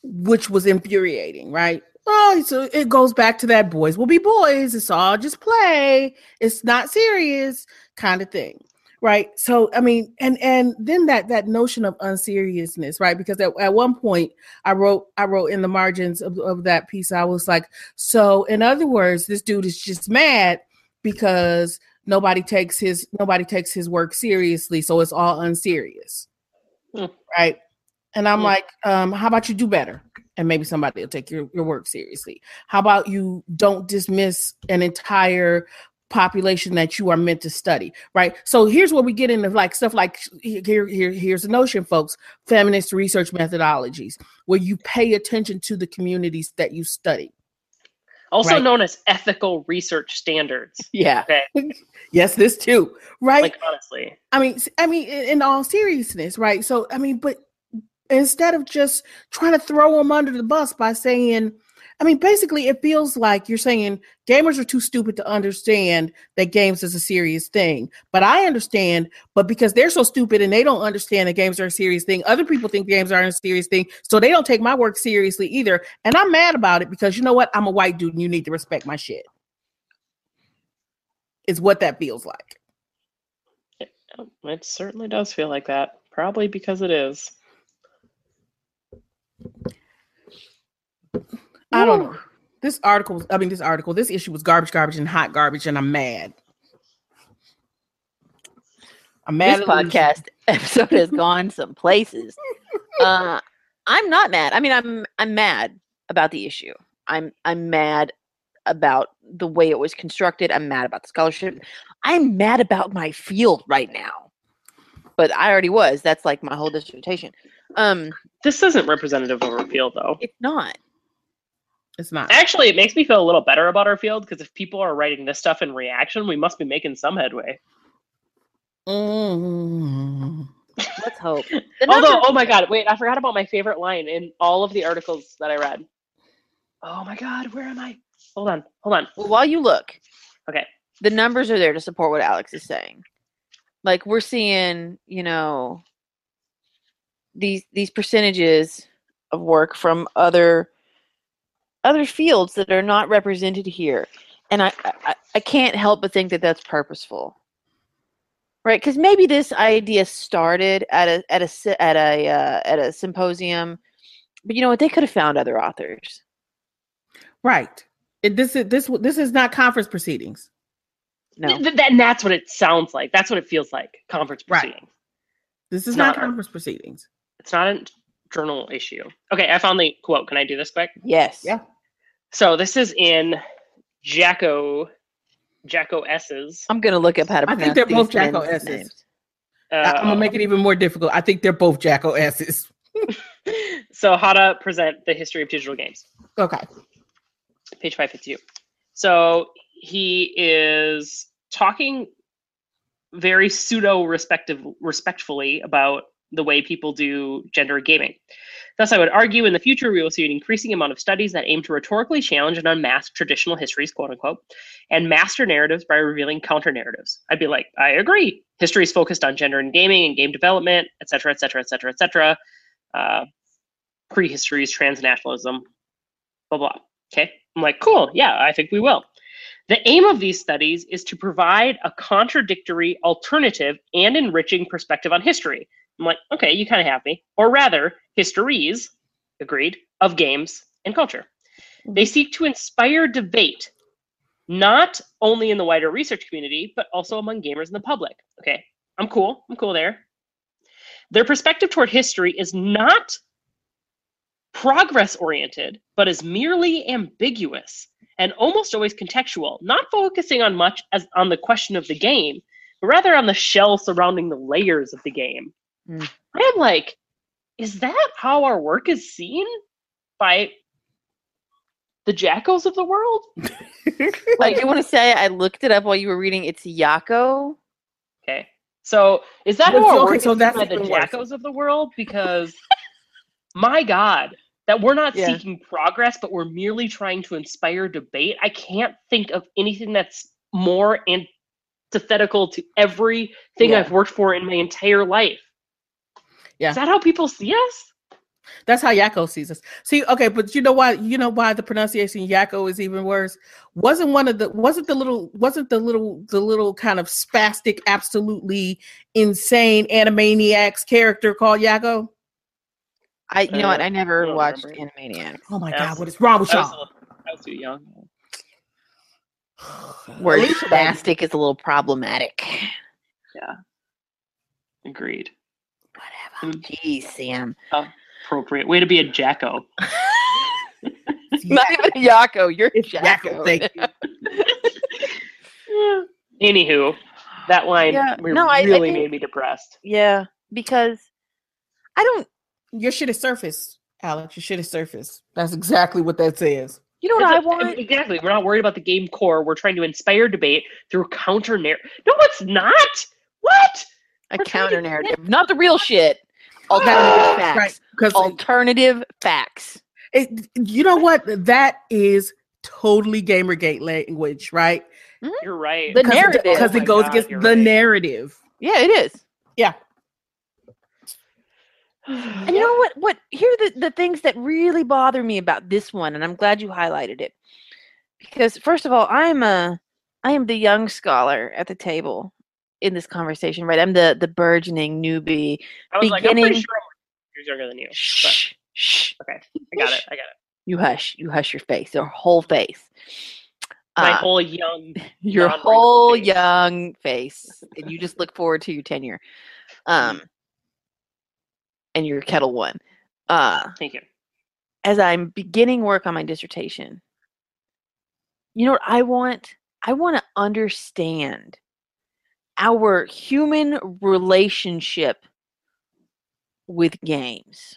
which was infuriating, right? Oh, so it goes back to that boys will be boys. It's all just play. It's not serious kind of thing. Right. So, I mean, and and then that that notion of unseriousness, right? Because at, at one point I wrote I wrote in the margins of, of that piece, I was like, so in other words, this dude is just mad because nobody takes his nobody takes his work seriously. So it's all unserious. Mm. Right. And I'm mm. like, um, how about you do better? And maybe somebody will take your, your work seriously. How about you don't dismiss an entire population that you are meant to study, right? So here's where we get into like stuff like here, here, here's the notion, folks, feminist research methodologies, where you pay attention to the communities that you study. Also right? known as ethical research standards. Yeah. Okay. Yes, this too, right? Like honestly. I mean, I mean, in all seriousness, right? So, I mean, but instead of just trying to throw them under the bus by saying, I mean, basically, it feels like you're saying gamers are too stupid to understand that games is a serious thing. But I understand, but because they're so stupid and they don't understand that games are a serious thing, other people think games are a serious thing, so they don't take my work seriously either. And I'm mad about it because, you know what? I'm a white dude and you need to respect my shit. Is what that feels like. It, it certainly does feel like that. Probably because it is. I don't know. This article, I mean, this article, this issue was garbage, garbage, and hot garbage, and I'm mad. I'm mad. This podcast episode has gone some places. Uh, I'm not mad. I mean, I'm I'm mad about the issue. I'm I'm mad about the way it was constructed. I'm mad about the scholarship. I'm mad about my field right now. But I already was. That's like my whole dissertation. Um, this isn't representative of our field, though. It's not. It's not. Actually, it makes me feel a little better about our field because if people are writing this stuff in reaction, we must be making some headway. Mm. Let's hope. Although, oh my God, wait, I forgot about my favorite line in all of the articles that I read. Oh my God, where am I? Hold on, hold on. Well, while you look, okay, the numbers are there to support what Alex is saying. Like we're seeing, you know, these these percentages of work from other. other fields that are not represented here. And I, I, I can't help but think that that's purposeful. Right? Because maybe this idea started at a at a at a uh, at a symposium, but you know what? They could have found other authors. Right. It, this is this this is not conference proceedings. No. Th- that, and that's what it sounds like. That's what it feels like. Conference proceedings. Right. This is not not conference proceedings. It's not a journal issue. Okay, I found the quote. Can I do this quick? Yes. Yeah. So this is in Jacko, Jacko S's. I'm gonna look up how to I pronounce think they're both these Jacko men's S's. names. Uh, I'm gonna make it even more difficult. I think they're both Jacko S's. So how to present the history of digital games. Okay. Page five fifty-two. So he is talking very pseudo respective respectfully about the way people do gender gaming. Thus, I would argue in the future, we will see an increasing amount of studies that aim to rhetorically challenge and unmask traditional histories, quote unquote, and master narratives by revealing counter narratives. I'd be like, I agree. History is focused on gender and gaming and game development, et cetera, et cetera, et cetera, et cetera. Uh, prehistory is transnationalism, blah, blah. Okay. I'm like, cool. Yeah, I think we will. The aim of these studies is to provide a contradictory, alternative, and enriching perspective on history. I'm like, okay, you kind of have me. Or rather, histories, agreed, of games and culture. They seek to inspire debate, not only in the wider research community, but also among gamers and the public. Okay, I'm cool. I'm cool there. Their perspective toward history is not progress-oriented, but is merely ambiguous and almost always contextual, not focusing on much as on the question of the game, but rather on the shell surrounding the layers of the game. Mm. I am like, is that how our work is seen by the Jackos of the world? Like, you want to say I looked it up while you were reading? It's Yako. Okay, so is that well, how our okay, work so is that's seen by the Jackos of the world? Because my God, that we're not yeah. seeking progress, but we're merely trying to inspire debate. I can't think of anything that's more antithetical to everything yeah. I've worked for in my entire life. Yeah. Is that how people see us? That's how Yakko sees us. See, okay, but you know why? You know why the pronunciation Yakko is even worse? Wasn't one of the wasn't the little wasn't the little the little kind of spastic, absolutely insane Animaniacs character called Yakko? I you know what? I I never don't watched remember. Animaniacs. Oh my I god, was- what is wrong with I was, a y'all? little- I was too young. Where Alicia likes it. spastic is a little problematic. Agreed. Whatever. Jeez, Sam. Appropriate. Way to be a jacko. Not even a Yakko. You're It's Jacko. Yakko, thank you. Anywho, that line Yeah, re- no, I- I really think- made me depressed. Yeah, because I don't. Your shit is surface, Alex. Your shit is surface. That's exactly what that says. You know what I It's a- want? Exactly. We're not worried about the game core. We're trying to inspire debate through counter narrative. No, it's not. What? A We're trying counter to- narrative, not the real shit. Alternative facts. Right? Because Alternative facts. it, you know what? That is totally Gamergate language, right? You're right. The Because narrative. it, because Oh it my goes God, against you're the right. narrative. Yeah, it is. Yeah. And you know what? What here are the, the things that really bother me about this one, and I'm glad you highlighted it. Because first of all, I'm a I am the young scholar at the table in this conversation, right? I'm the the burgeoning newbie. I was like, I'm pretty beginning- sure I'm years younger than you. But Shh, shh. okay, I got it. I got it. You hush. You hush your face. Your whole face. My Uh, whole young. your non-wrinkly whole face. young face, and you just look forward to your tenure. Um, and your Kettle One. Uh, Thank you. as I'm beginning work on my dissertation, you know what I want? I want to understand our human relationship with games.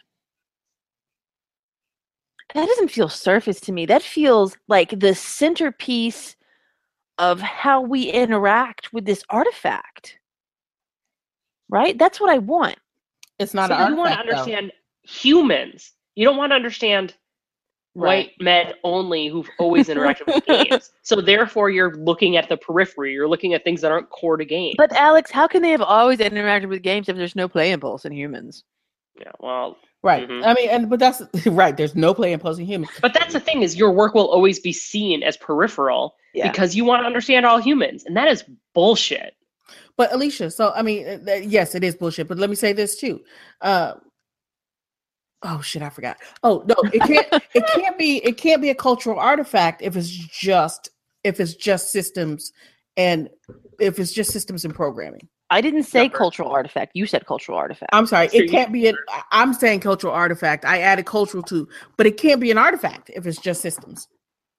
That doesn't feel surface to me. That feels like the centerpiece of how we interact with this artifact. Right? That's what I want. It's not So an you want to artifact, though. understand humans. You don't want to understand Right. white men only who've always interacted with games. So therefore, you're looking at the periphery. You're looking at things that aren't core to games. But Alex, how can they have always interacted with games if there's no play impulse in humans? yeah, well, Right. Mhm. I mean, and but that's right. There's no play imposing human. but that's the thing is your work will always be seen as peripheral Yeah. because you want to understand all humans, and that is bullshit. But Alicia, so I mean, uh, th- yes, it is bullshit. But let me say this too. Uh, oh shit, I forgot. Oh no, it can't. it can't be. It can't be a cultural artifact if it's just if it's just systems and if it's just systems and programming. I didn't say Number. cultural artifact. You said cultural artifact. I'm sorry, So it you- can't be. An, I'm saying cultural artifact. I added cultural too, but it can't be an artifact if it's just systems.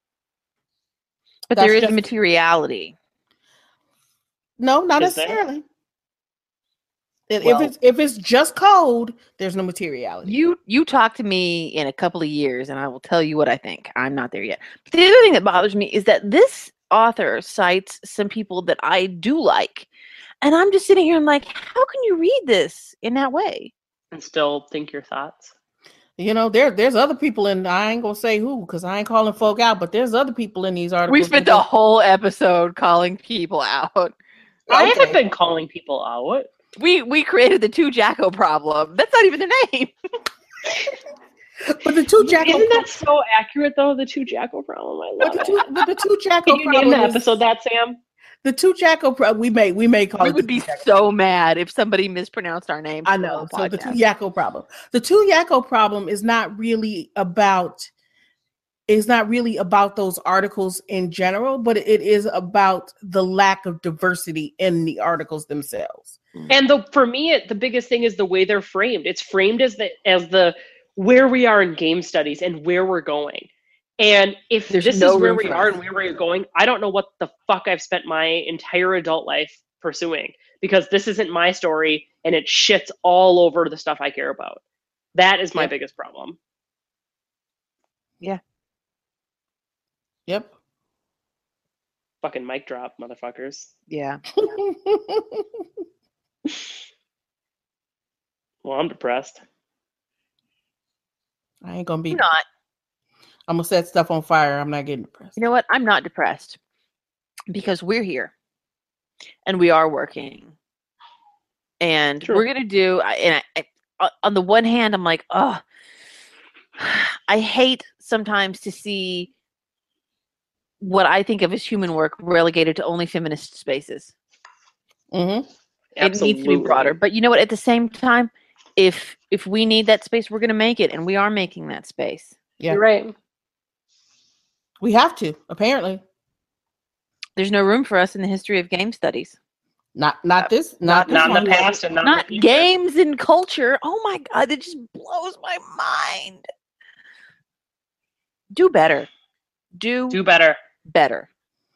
but that's there is just- materiality. No, not Is there? necessarily. If Well- it's if it's just code, there's no materiality. You you talk to me in a couple of years, and I will tell you what I think. I'm not there yet. But the other thing that bothers me is that this author cites some people that I do like, and I'm just sitting here. I'm like, how can you read this in that way? And still think your thoughts. You know, there there's other people in. I ain't gonna say who because I ain't calling folk out, but there's other people in these articles. We spent that the just- whole episode calling people out. I Okay. haven't been calling people out. We we created the two Jacko problem. That's not even the name. But the two Jacko, Isn't that so accurate though? The two Jacko problem. I but love the it. two, but the two Jacko Can you name problem the is- episode that, Sam? The two Jacko pro- we may we may call We it would the be two Jacko. so mad if somebody mispronounced our name. I for the know. whole So the two podcast. Yakko problem. The two Yakko problem is not really about is not really about those articles in general, but it is about the lack of diversity in the articles themselves. And the for me, it, the biggest thing is the way they're framed. It's framed as the as the where we are in game studies and where we're going. And if There's this no is where room we for are us. and where we're going, I don't know what the fuck I've spent my entire adult life pursuing because this isn't my story and it shits all over the stuff I care about. That is my Yep. biggest problem. Yep. Fucking mic drop, motherfuckers. Yeah. Well, I'm depressed. I ain't gonna be I'm not. I'm gonna set stuff on fire. I'm not getting depressed. You know what? I'm not depressed because we're here and we are working. And True. we're going to do, I- and I, I, on the one hand, I'm like, oh, I hate sometimes to see what I think of as human work relegated to only feminist spaces. Mm-hmm. It needs to be broader. But you know what? At the same time, if if we need that space, we're going to make it, and we are making that space. Yeah. You're right. We have to, apparently. There's no room for us in the history of game studies. Not not this. Not, Not, this not in one. the past and not, Not in the future. games and culture. Oh my God, it just blows my mind. Do better. Do, Do better. better.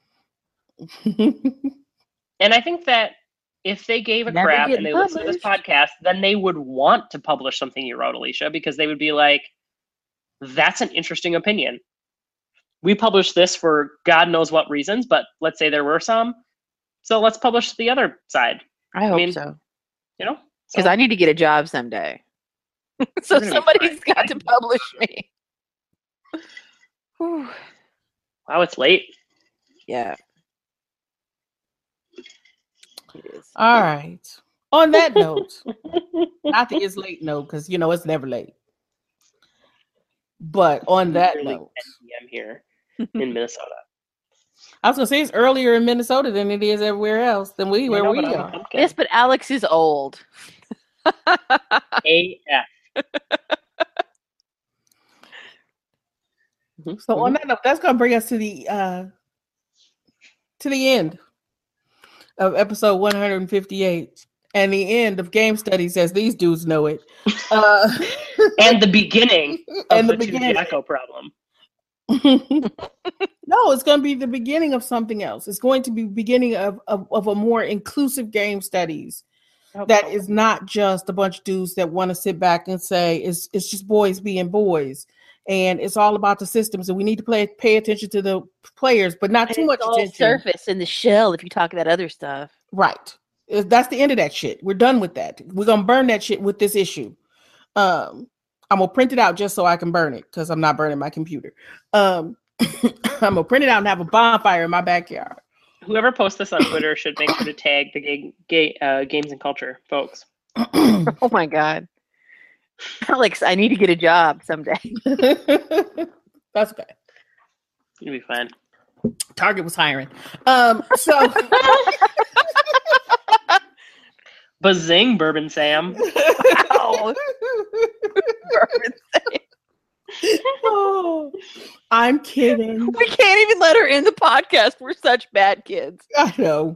And I think that if they gave a Never crap get and they listened to this podcast, then they would want to publish something you wrote, Alicia, because they would be like, that's an interesting opinion. We published this for God knows what reasons, but let's say there were some. So let's publish the other side. I hope mean, so. You know? Because So- I need to get a job someday. So You're gonna be somebody's fine. got to publish me. Whew. Wow, it's late. Yeah. It is. All right. On that note, not the it's late note, because you know it's never late. But on that Nearly note, ten p.m. here in Minnesota. I was gonna say it's earlier in Minnesota than it is everywhere else than we I where know, we but I'm a are. pumpkin. Yes, but Alex is old. A F. So on that note, that's gonna bring us to the uh to the end of episode one hundred fifty-eight and the end of game studies as these dudes know it. Uh And the beginning of and the, the two beginning. Jacko problem. No, it's going to be the beginning of something else. It's going to be beginning of, of, of a more inclusive game studies that is not just a bunch of dudes that want to sit back and say it's it's just boys being boys, and it's all about the systems, and we need to play pay attention to the players, but not And too it's much all attention. surface in the shell if you talk about other stuff. Right. If that's the end of that shit. We're done with that. We're gonna burn that shit with this issue. Um, I'm gonna print it out just so I can burn it because I'm not burning my computer. Um, I'm gonna print it out and have a bonfire in my backyard. Whoever posts this on Twitter should make sure to tag the gay, gay, uh, games and culture folks. Oh my God. Alex, I need to get a job someday. That's okay. You'll be fine. Target was hiring. Um, so Bazing, Bourbon Sam. Wow. oh, I'm kidding. We can't even let her in the podcast. We're such bad kids. I know.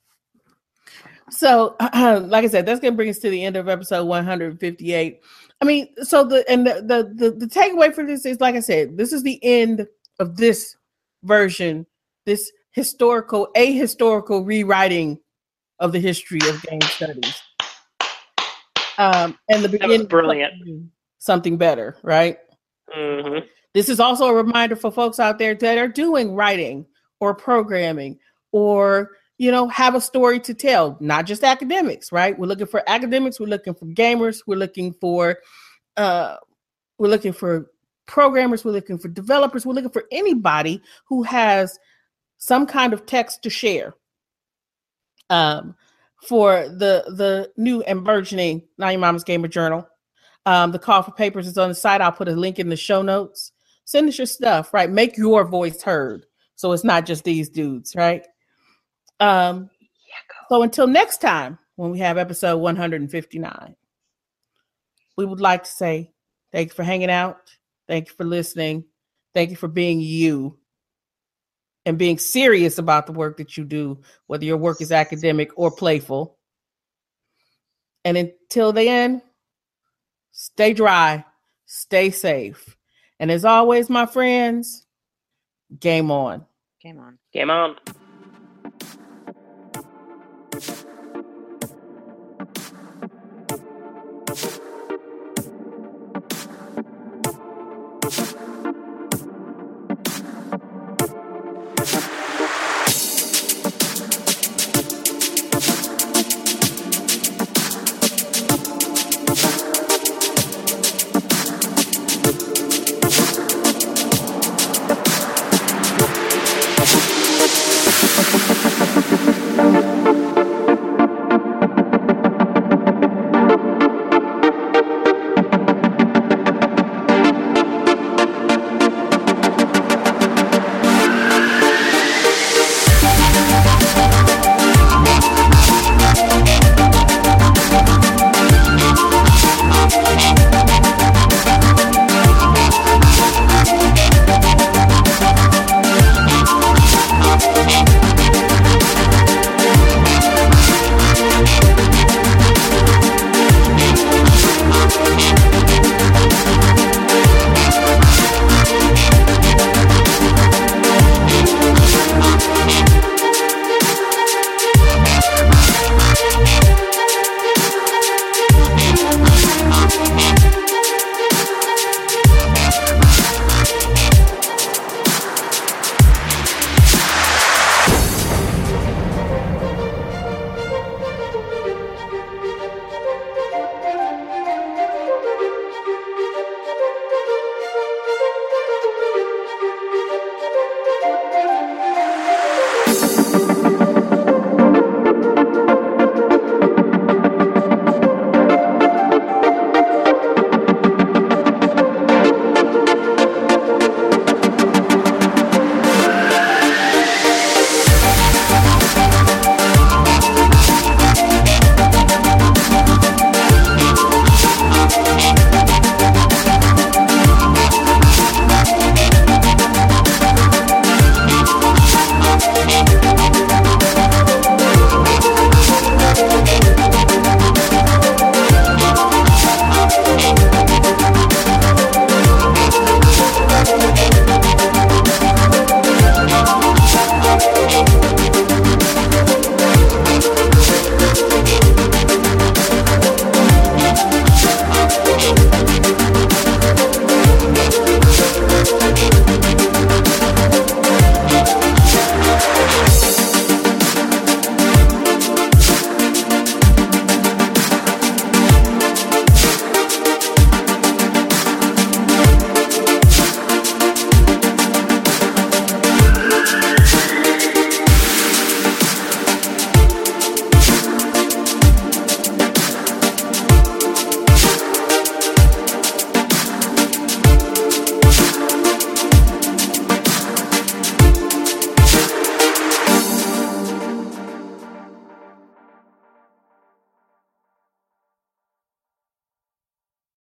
So, uh, like I said, that's going to bring us to the end of episode one hundred fifty-eight. I mean, so the and the, the the the takeaway for this is, like I said, this is the end of this version, this historical, ahistorical rewriting of the history of game studies. Um, and the beginning of brilliant. something, something better, right? Mm-hmm. This is also a reminder for folks out there that are doing writing or programming or, you know, have a story to tell, not just academics, right? We're looking for academics. We're looking for gamers. We're looking for, uh, we're looking for programmers. We're looking for developers. We're looking for anybody who has some kind of text to share. Um, for the the new and burgeoning Not Your Mama's Gamer Journal. Um, the call for papers is on the site. I'll put a link in the show notes. Send us your stuff, right? Make your voice heard. So it's not just these dudes, right? Um, so until next time, when we have episode one hundred fifty-nine, we would like to say thank you for hanging out. Thank you for listening. Thank you for being you and being serious about the work that you do, whether your work is academic or playful. And until then, stay dry, stay safe. And as always, my friends, game on. Game on. Game on.